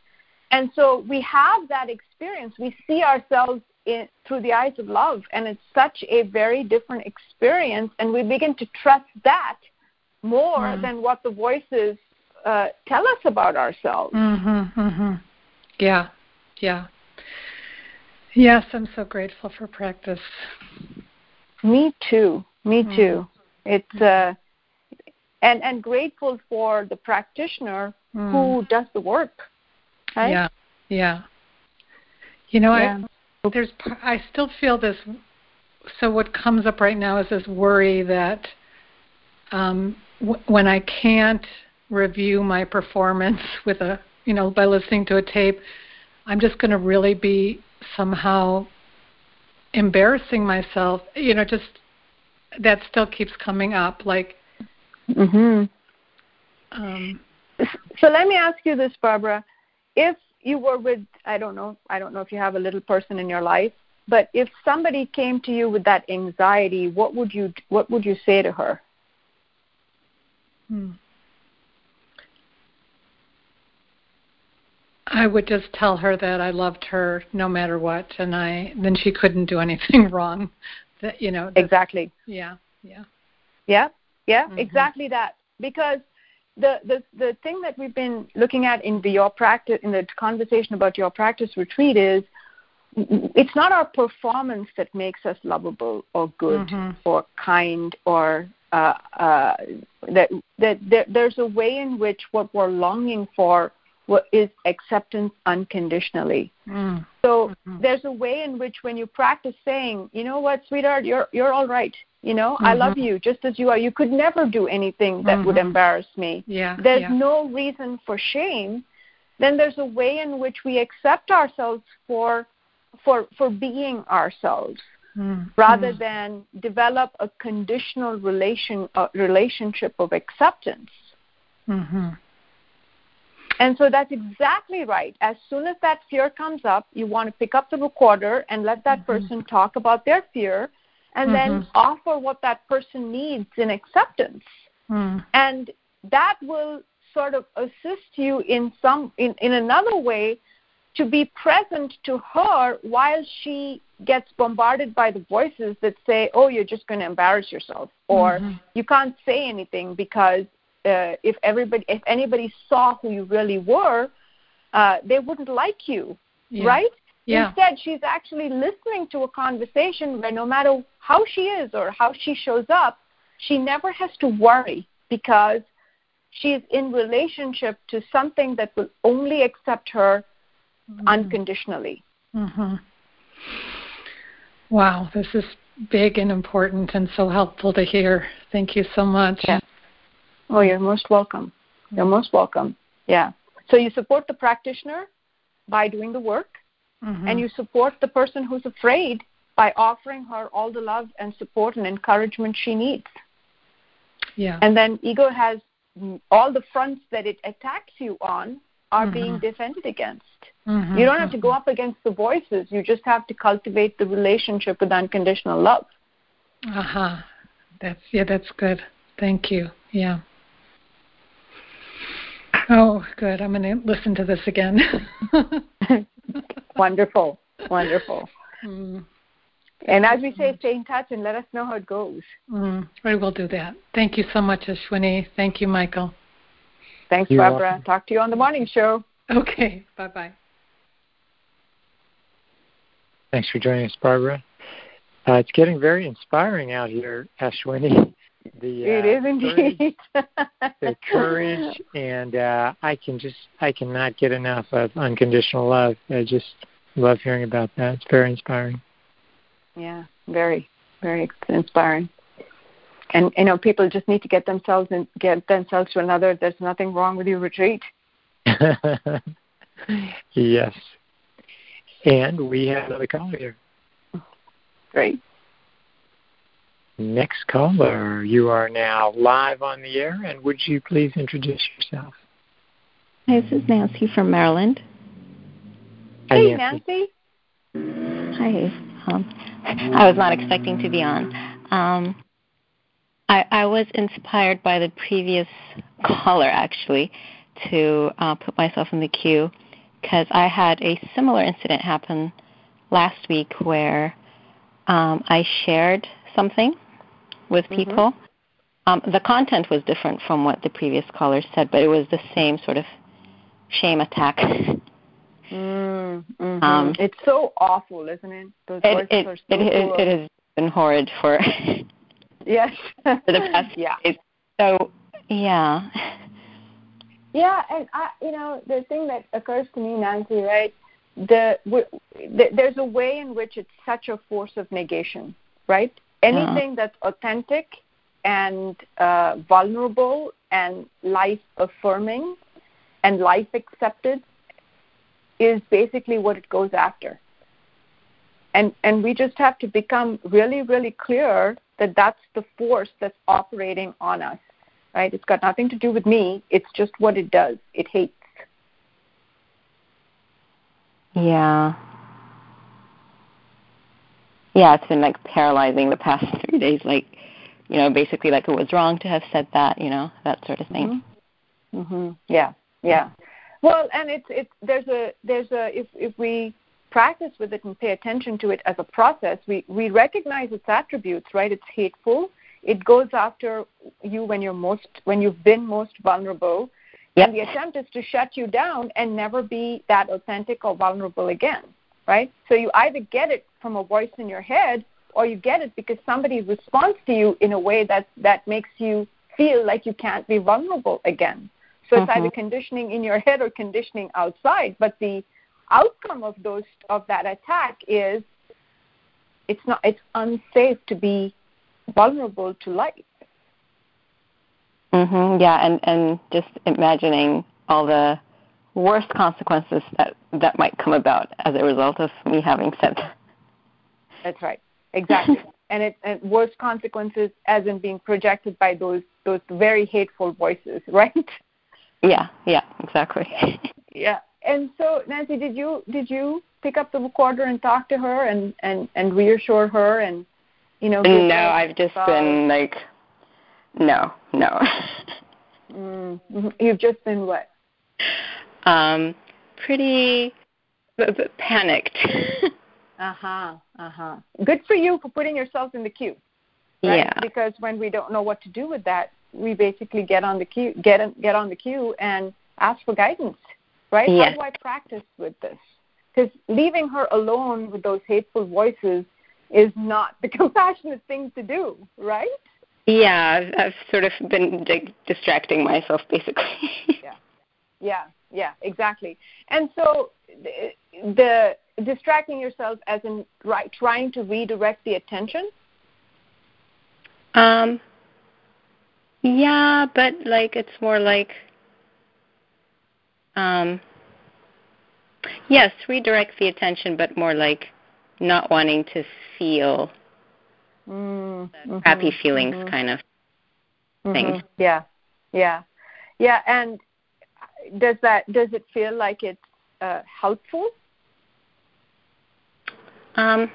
And so we have that experience. We see ourselves in, through the eyes of love, and it's such a very different experience, and we begin to trust that more mm. than what the voices uh, tell us about ourselves. Mm-hmm, mm-hmm. Yeah, yeah. Yes, I'm so grateful for practice. Me too. Me mm. too. It's uh, and and grateful for the practitioner mm. who does the work. Right? Yeah, yeah. You know, yeah. I there's I still feel this. So what comes up right now is this worry that um, w- when I can't review my performance with a, you know, by listening to a tape, I'm just going to really be somehow embarrassing myself. You know, just that still keeps coming up. Like. Mm-hmm. Um, so let me ask you this, Barbara. If you were with, I don't know, I don't know if you have a little person in your life, but if somebody came to you with that anxiety, what would you what would you say to her? Hmm. I would just tell her that I loved her no matter what, and I then she couldn't do anything wrong. That you know. Exactly. Yeah. Yeah. Yeah. Yeah. Mm-hmm. Exactly that. Because The, the the thing that we've been looking at in the your practice in the conversation about your practice retreat is it's not our performance that makes us lovable or good mm-hmm. or kind or uh, uh, that that there, there's a way in which what we're longing for is acceptance unconditionally. Mm. So mm-hmm. there's a way in which when you practice saying, you know what, sweetheart, you're you're all right. You know, mm-hmm. I love you just as you are. You could never do anything that mm-hmm. would embarrass me. Yeah, there's yeah. no reason for shame. Then there's a way in which we accept ourselves for for for being ourselves, mm-hmm. rather than develop a conditional relation uh, relationship of acceptance. Mm-hmm. And so that's exactly right. As soon as that fear comes up, you want to pick up the recorder and let that mm-hmm. person talk about their fear, and mm-hmm. then offer what that person needs in acceptance. Mm. And that will sort of assist you in some in, in another way to be present to her while she gets bombarded by the voices that say, oh, you're just going to embarrass yourself, or mm-hmm. you can't say anything because uh, if everybody if anybody saw who you really were, uh, they wouldn't like you, yeah. right? Yeah. Instead, she's actually listening to a conversation where no matter how she is or how she shows up, she never has to worry because she's in relationship to something that will only accept her mm-hmm. unconditionally. Mm-hmm. Wow, this is big and important and so helpful to hear. Thank you so much. Yeah. Oh, you're most welcome. You're most welcome. Yeah. So you support the practitioner by doing the work. Mm-hmm. And you support the person who's afraid by offering her all the love and support and encouragement she needs. Yeah. And then ego has all the fronts that it attacks you on are mm-hmm. being defended against. Mm-hmm. You don't have to go up against the voices. You just have to cultivate the relationship with unconditional love. Uh-huh. That's, yeah, that's good. Thank you. Yeah. Oh, good. I'm going to listen to this again. Wonderful. Wonderful. Mm. And as we say, stay in touch and let us know how it goes. Mm. I will do that. Thank you so much, Ashwini. Thank you, Michael. Thanks, You're Barbara. welcome. Talk to you on the morning show. Okay. Bye-bye. Thanks for joining us, Barbara. Uh, it's getting very inspiring out here, Ashwini. The, uh, it is indeed. courage, the courage, and uh, I can just, I cannot get enough of unconditional love. I just love hearing about that. It's very inspiring. Yeah, very, very inspiring. And, you know, people just need to get themselves and get themselves to another. There's nothing wrong with your retreat. Yes. And we have another caller here. Great. Next caller, you are now live on the air, and would you please introduce yourself? Hi, this is Nancy from Maryland. Hi, Hey, Nancy. Nancy. Hi. Um, I was not expecting to be on. Um, I, I was inspired by the previous caller, actually, to uh, put myself in the queue because I had a similar incident happen last week where um, I shared something with people. Mm-hmm. Um, the content was different from what the previous caller said, but it was the same sort of shame attack. Mm-hmm. Um, it's so awful, isn't it? Those it, voices it, are so it, it, it has been horrid for, yes. for the past yeah. days. So, yeah. Yeah, and I, you know, the thing that occurs to me, Nancy, right? The, the there's a way in which it's such a force of negation, right? Anything uh-huh. that's authentic and uh, vulnerable and life affirming and life accepted is basically what it goes after. And and we just have to become really, really clear that that's the force that's operating on us. Right? It's got nothing to do with me. It's just what it does. It hates. Yeah. Yeah, it's been like paralyzing the past three days. Like, you know, basically like it was wrong to have said that, you know, that sort of thing. Mm-hmm. Mm-hmm. Yeah, yeah. Well, and it's it's there's a there's a if if we practice with it and pay attention to it as a process, we we recognize its attributes. Right? It's hateful. It goes after you when you're most when you've been most vulnerable, yep. And the attempt is to shut you down and never be that authentic or vulnerable again, right? So you either get it from a voice in your head, or you get it because somebody responds to you in a way that that makes you feel like you can't be vulnerable again. So mm-hmm. it's either conditioning in your head or conditioning outside. But the outcome of those of that attack is it's not it's unsafe to be vulnerable to life. Mm-hmm, yeah, and, and just imagining all the worst consequences that, that might come about as a result of me having said that. That's right, exactly. and it and worst consequences as in being projected by those those very hateful voices, right? Yeah, yeah, exactly. yeah. And so, Nancy, did you did you pick up the recorder and talk to her and, and, and reassure her and You know, no, I've just about, been like, no, no. mm-hmm. You've just been what? Um, pretty b- b- panicked. uh-huh, uh-huh. Good for you for putting yourself in the queue. Right? Yeah. Because when we don't know what to do with that, we basically get on the queue, get in, get on the queue and ask for guidance, right? Yes. How do I practice with this? Because leaving her alone with those hateful voices is not the compassionate thing to do, right? Yeah, I've, I've sort of been di- distracting myself, basically. yeah, yeah, yeah, exactly. And so the, the distracting yourself as in right, trying to redirect the attention? Um. Yeah, but like it's more like, um. Yes, redirect the attention, but more like not wanting to feel mm-hmm. happy feelings mm-hmm. kind of thing. Mm-hmm. Yeah, yeah, yeah. And does that does it feel like it's uh, helpful? Um.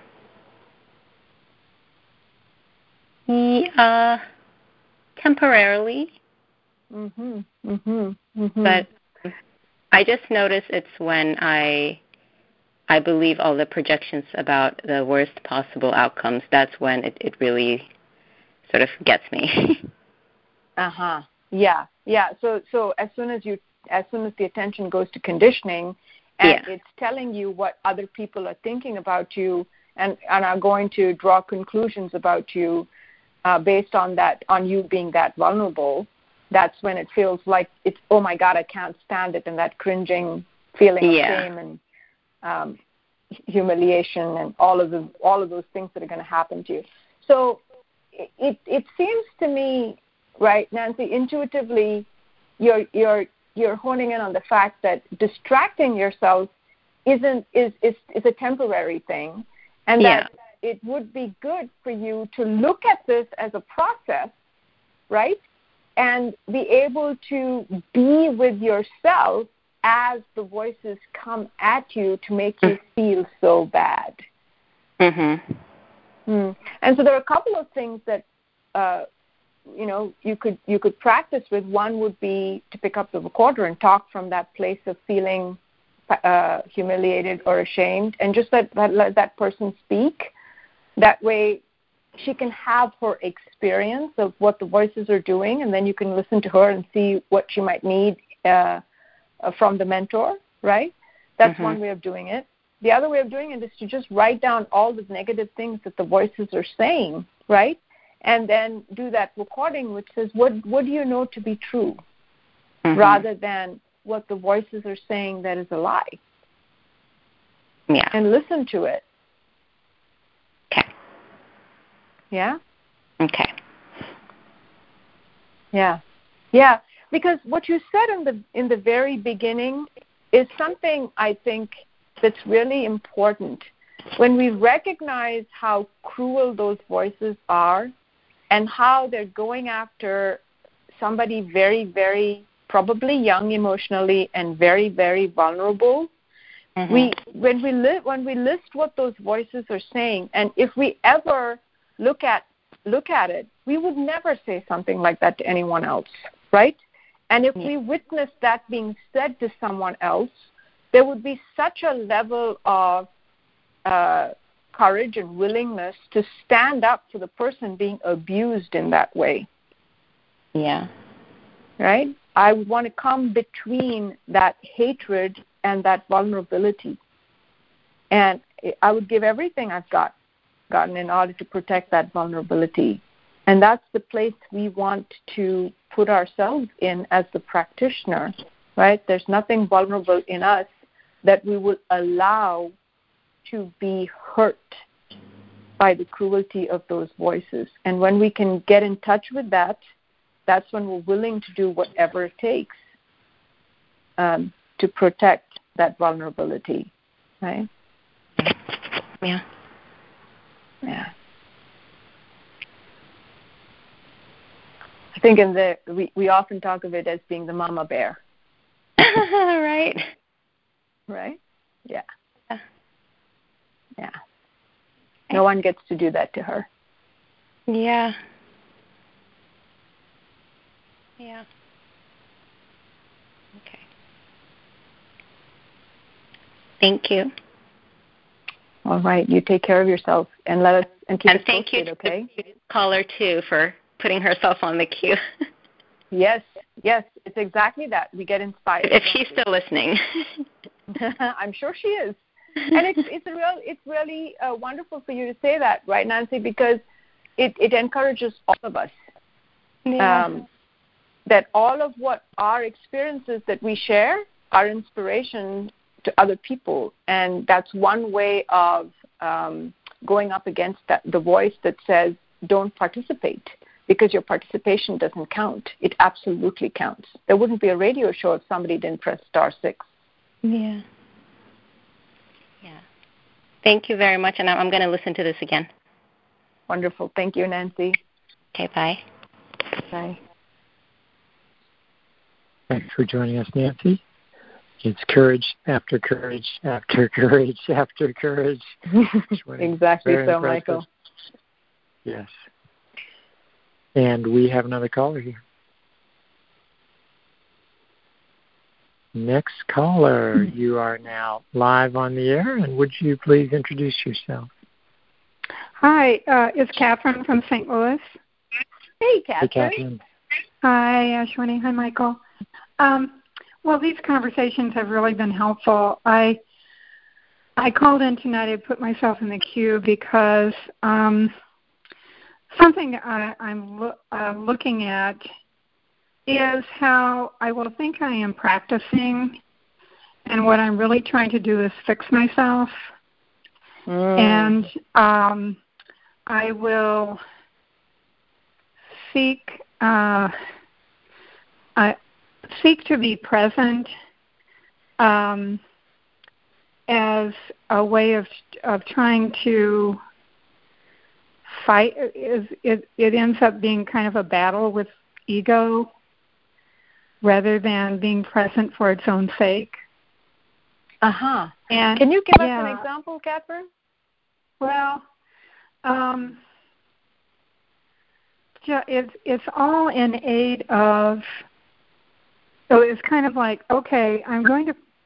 Yeah, temporarily. Mm-hmm. Mm-hmm. Mm-hmm. But I just notice it's when I. I believe all the projections about the worst possible outcomes, that's when it, it really sort of gets me. uh-huh. Yeah. Yeah. So so as soon as you as soon as the attention goes to conditioning and yeah. it's telling you what other people are thinking about you and, and are going to draw conclusions about you uh, based on that on you being that vulnerable, that's when it feels like it's oh my God, I can't stand it, and that cringing feeling of yeah. shame and Um, humiliation and all of the all of those things that are going to happen to you. So it it seems to me, right, Nancy, intuitively, you're you're you're honing in on the fact that distracting yourself isn't is is, is a temporary thing, and yeah. that it would be good for you to look at this as a process, right, and be able to be with yourself as the voices come at you to make you feel so bad. Mm-hmm. Mm. And so there are a couple of things that, uh, you know, you could you could practice with. One would be to pick up the recorder and talk from that place of feeling uh, humiliated or ashamed, and just let, let, let that person speak. That way she can have her experience of what the voices are doing, and then you can listen to her and see what she might need uh, from the mentor, right? That's mm-hmm. one way of doing it. The other way of doing it is to just write down all the negative things that the voices are saying, right? And then do that recording which says, what, what do you know to be true? Mm-hmm. Rather than what the voices are saying that is a lie. Yeah. And listen to it. Okay. Yeah? Okay. Yeah. Yeah. Because what you said in the in the very beginning is something I think that's really important. When we recognize how cruel those voices are and how they're going after somebody very, very probably young emotionally and very, very vulnerable, mm-hmm. we when we li- when we list what those voices are saying, and if we ever look at look at it, we would never say something like that to anyone else, right? And if yeah. we witness that being said to someone else, there would be such a level of uh, courage and willingness to stand up for the person being abused in that way. Yeah. Right? I would want to come between that hatred and that vulnerability. And I would give everything I've got, gotten in order to protect that vulnerability. And that's the place we want to put ourselves in as the practitioner, right? There's nothing vulnerable in us that we will allow to be hurt by the cruelty of those voices. And when we can get in touch with that, that's when we're willing to do whatever it takes um, to protect that vulnerability, right? Yeah. Yeah. I think in the we, we often talk of it as being the mama bear. Right. Right? Yeah. Yeah. Yeah. No one gets to do that to her. Yeah. Yeah. Okay. Thank you. All right. You take care of yourself and let us and keep and us thank posted, you okay? To the caller too for putting herself on the queue. Yes, yes, it's exactly that. We get inspired. If she's still listening. I'm sure she is. And it's it's a real it's really uh, wonderful for you to say that, right, Nancy? Because it, it encourages all of us. Yeah. Um, that all of what our experiences that we share are inspiration to other people, and that's one way of um, going up against that, the voice that says don't participate because your participation doesn't count. It absolutely counts. There wouldn't be a radio show if somebody didn't press star six. Yeah. Yeah. Thank you very much, and I'm going to listen to this again. Wonderful. Thank you, Nancy. Okay, bye. Bye. Thanks for joining us, Nancy. It's courage after courage after courage after courage. Exactly so, impressive. Michael. Yes. And we have another caller here. Next caller, you are now live on the air, and would you please introduce yourself? Hi, uh, it's Catherine from Saint Louis. Hey, Catherine. Hey, Catherine. Hi, Ashwini. Hi, Michael. Um, well, these conversations have really been helpful. I I called in tonight. I put myself in the queue because um, something I, I'm lo- uh, looking at is how I will think I am practicing, and what I'm really trying to do is fix myself. Mm. And um, I will seek uh, I seek to be present um, as a way of of trying to fight. Is it, it ends up being kind of a battle with ego rather than being present for its own sake. Uh-huh. And can you give yeah, us an example, Catherine? Well, um, it's it's all in aid of. So it's kind of like, okay, I'm going to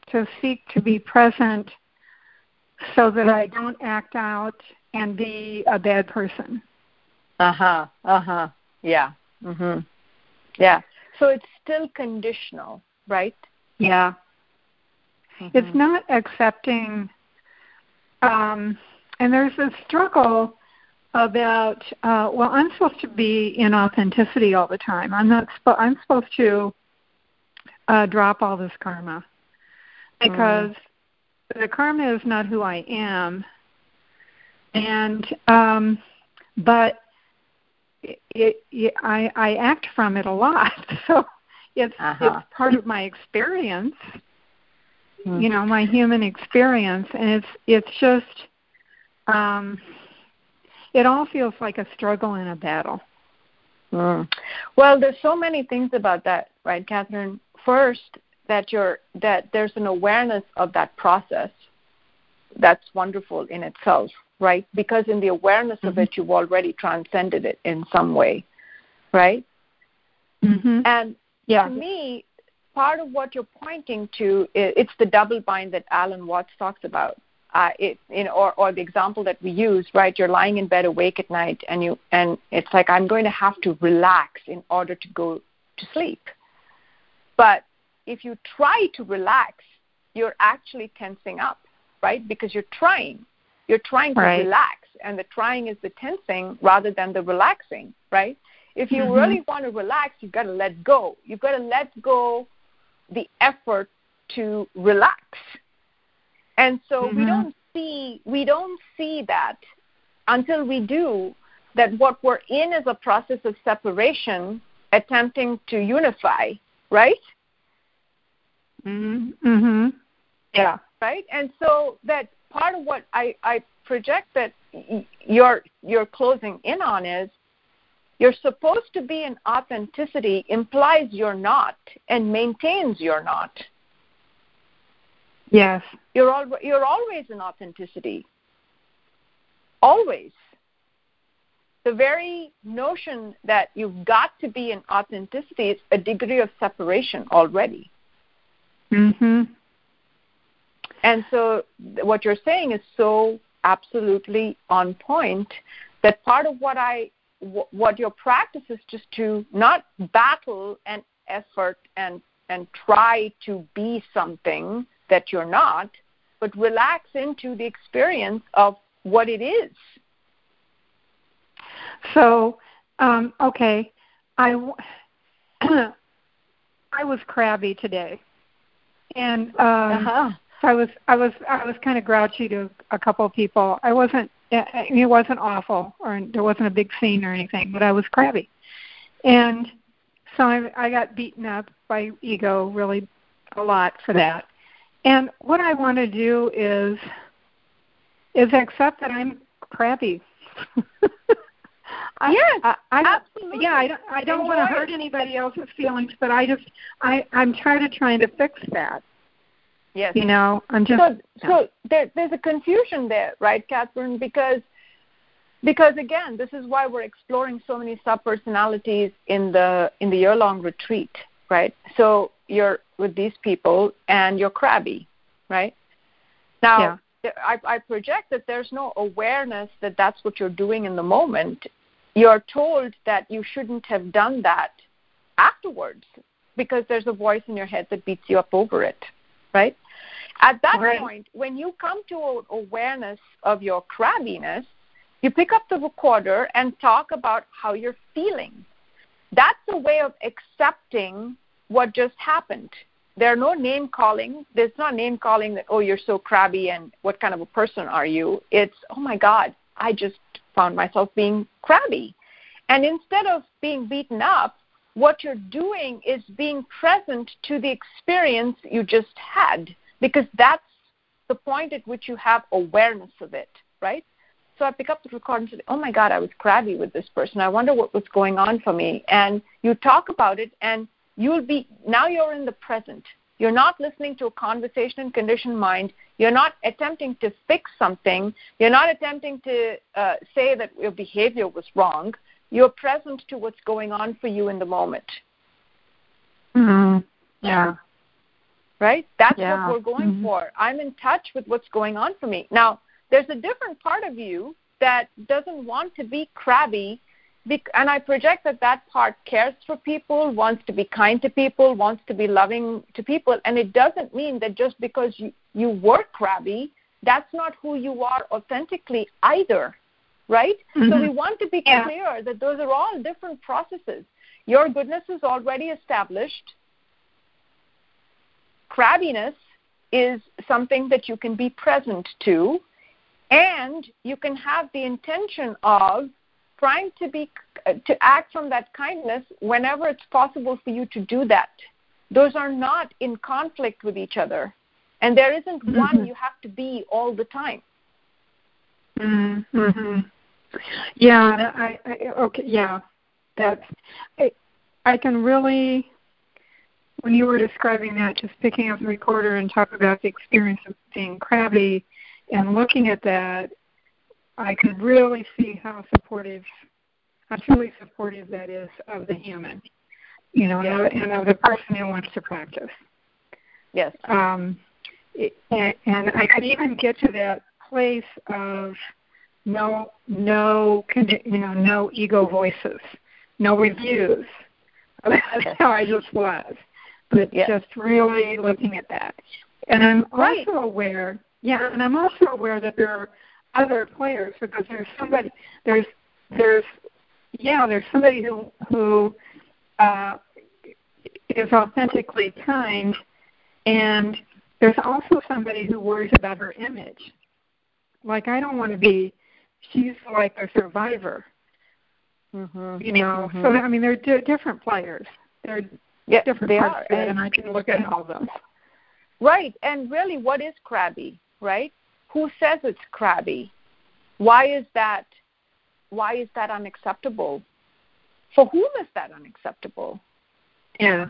to seek to be present so that I don't act out and be a bad person. Uh-huh, uh-huh, yeah, mm-hmm. Yeah, so it's still conditional, right? Yeah. Mm-hmm. It's not accepting, um, and there's a struggle about, uh, well, I'm supposed to be in authenticity all the time. I'm not. Sp- I'm supposed to uh, drop all this karma because mm. the karma is not who I am, and um, but it, it, it, I, I act from it a lot, so it's uh-huh. it's part of my experience. Mm. You know, my human experience, and it's it's just. Um, It all feels like a struggle and a battle. Mm. Well, there's so many things about that, right, Catherine? First, that you're that there's an awareness of that process. That's wonderful in itself, right? Because in the awareness mm-hmm. of it, you've already transcended it in some way, right? Mm-hmm. And yeah. to me, part of what you're pointing to, it's the double bind that Alan Watts talks about. Uh, it, you know, or, or the example that we use, right? You're lying in bed awake at night, and you, and it's like I'm going to have to relax in order to go to sleep. But if you try to relax, you're actually tensing up, right? Because you're trying, you're trying to right. relax, and the trying is the tensing rather than the relaxing, right? If you mm-hmm. really want to relax, you've got to let go. You've got to let go the effort to relax. And so mm-hmm. we don't see we don't see that until we do, that what we're in is a process of separation, attempting to unify, right? Mm-hmm. Yeah. Right? And so that part of what I, I project that you're you're closing in on is you're supposed to be in authenticity implies you're not and maintains you're not. Yes. You're al- you're always in authenticity. Always. The very notion that you've got to be in authenticity is a degree of separation already. Mm-hmm. And so what you're saying is so absolutely on point, that part of what I w- what your practice is just to not battle and effort and and try to be something that you're not, but relax into the experience of what it is. So, um, okay, I, w- I was crabby today, and um, uh-huh. so I was I was I was kind of grouchy to a couple of people. I wasn't it wasn't awful, or there wasn't a big scene or anything, but I was crabby, and so I, I got beaten up by ego really a lot for that. And what I want to do is is accept that I'm crabby. I, yes, I, I absolutely. Yeah, I don't, I don't want to hurt anybody else's feelings, but I just I I'm trying to trying to fix that. Yes. You know, I'm just so so there, there's a confusion there, right, Catherine? Because because again, this is why we're exploring so many subpersonalities in the in the year-long retreat, right? So you're with these people and you're crabby, right? Now, yeah. I, I project that there's no awareness that that's what you're doing in the moment. You're told that you shouldn't have done that afterwards because there's a voice in your head that beats you up over it, right? At that right. point, when you come to awareness of your crabbiness, you pick up the recorder and talk about how you're feeling. That's a way of accepting what just happened. There are no name calling. There's not name calling that, oh, you're so crabby and what kind of a person are you? It's, oh, my God, I just found myself being crabby. And instead of being beaten up, what you're doing is being present to the experience you just had, because that's the point at which you have awareness of it, right? So I pick up the recorder and say, oh, my God, I was crabby with this person. I wonder what was going on for me. And you talk about it, and you'll be, now you're in the present. You're not listening to a conversation in conditioned mind. You're not attempting to fix something. You're not attempting to uh, say that your behavior was wrong. You're present to what's going on for you in the moment. Mm-hmm. Yeah. right? That's yeah. what we're going mm-hmm. for. I'm in touch with what's going on for me. Now, there's a different part of you that doesn't want to be crabby, and I project that that part cares for people, wants to be kind to people, wants to be loving to people, and it doesn't mean that just because you, you were crabby, that's not who you are authentically either, right? Mm-hmm. So we want to be yeah. clear that those are all different processes. Your goodness is already established. Crabbiness is something that you can be present to, and you can have the intention of trying to be to act from that kindness whenever it's possible for you to do that. Those are not in conflict with each other, and there isn't mm-hmm. one you have to be all the time. Mm-hmm. Yeah, I, I okay, yeah, that's I, I can really. When you were describing that, just picking up the recorder and talk about the experience of being crabby and looking at that, I could really see how supportive, how truly supportive that is of the human, you know, yes. and of the person who wants to practice. Yes. Um, it, and, and I could even get to that place of no, no, you know, no ego voices, no reviews about how I just was. But yes. just really looking at that. And I'm right. also aware, yeah, and I'm also aware that there are other players because there's somebody, there's, there's, yeah, there's somebody who, who uh, is authentically kind, and there's also somebody who worries about her image. Like, I don't want to be, she's like a survivor, mm-hmm. you know. Mm-hmm. So, I mean, they're d- different players. They're Yeah, different they parts are. of it, and I can look at all of them. Right, and really, what is crabby, right? Who says it's crabby? Why is that, why is that unacceptable? For whom is that unacceptable? Yeah.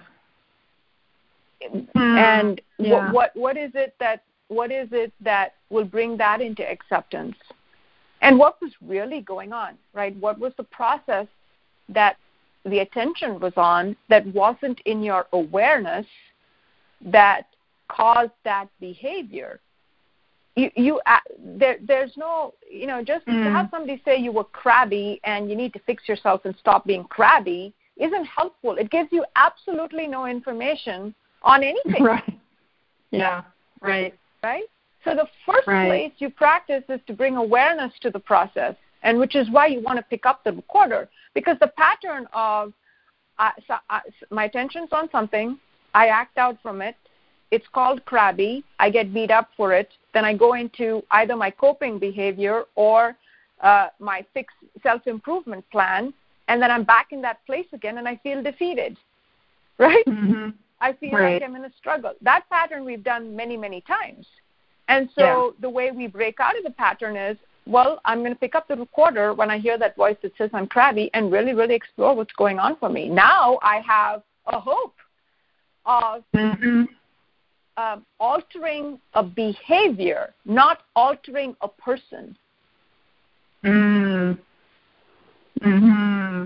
And yeah. what, what what is it that what is it that will bring that into acceptance? And what was really going on, right? What was the process that the attention was on that wasn't in your awareness that caused that behavior? You, you uh, there, there's no, you know, just mm. to have somebody say you were crabby and you need to fix yourself and stop being crabby isn't helpful. It gives you absolutely no information on anything. Right. Yeah. Right. Right? So the first right. place you practice is to bring awareness to the process, and which is why you want to pick up the recorder, because the pattern of uh, so, uh, my attention's on something, I act out from it, it's called crabby, I get beat up for it, then I go into either my coping behavior or uh, my fix self-improvement plan, and then I'm back in that place again and I feel defeated, right? Mm-hmm. I feel right. like I'm in a struggle. That pattern we've done many, many times. And so yeah. the way we break out of the pattern is, well, I'm going to pick up the recorder when I hear that voice that says I'm crabby and really, really explore what's going on for me. Now I have a hope of mm-hmm. um, altering a behavior, not altering a person. Mm. Mm-hmm.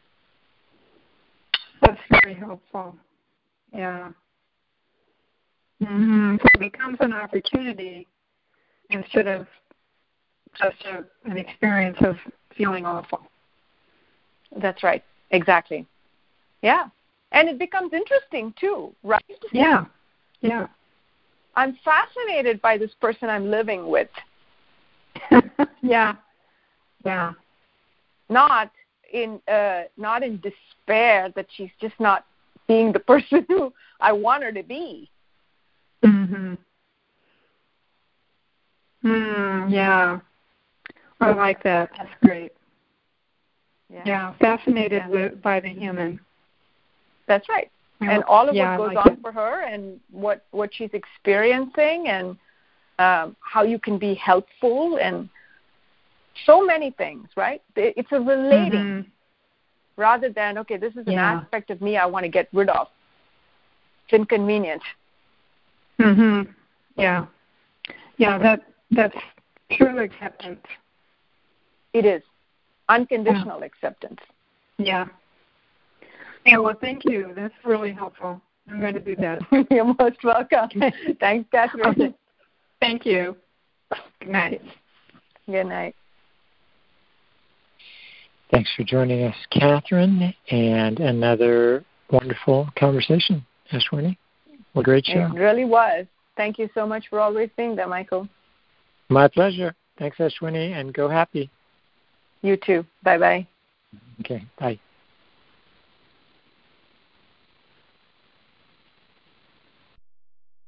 That's very helpful. Yeah. Mm-hmm. So it becomes an opportunity instead of just a, an experience of feeling awful. That's right. Exactly. Yeah. And it becomes interesting too, right? Yeah. Yeah. I'm fascinated by this person I'm living with. yeah. Yeah. Not in uh, not in despair that she's just not being the person who I want her to be. Mhm. Mm, yeah. I like that. That's great. Yeah. Yeah. Fascinated yeah. with, by the human. That's right. And all of yeah, what goes like on it. for her and what, what she's experiencing and um, how you can be helpful and so many things, right? It's a relating mm-hmm. rather than, okay, this is an yeah. aspect of me I want to get rid of. It's inconvenient. Mhm. Yeah. Yeah, that that's true acceptance. It is. Unconditional yeah. acceptance. Yeah. Yeah, well, thank you. That's really helpful. I'm going to do that. You're most welcome. Thanks, Catherine. Thank you. Good night. Good night. Thanks for joining us, Catherine, and another wonderful conversation, Ashwini. What a great show. It really was. Thank you so much for always being there, Michael. My pleasure. Thanks, Ashwini, and go happy. You too. Bye-bye. Okay, bye.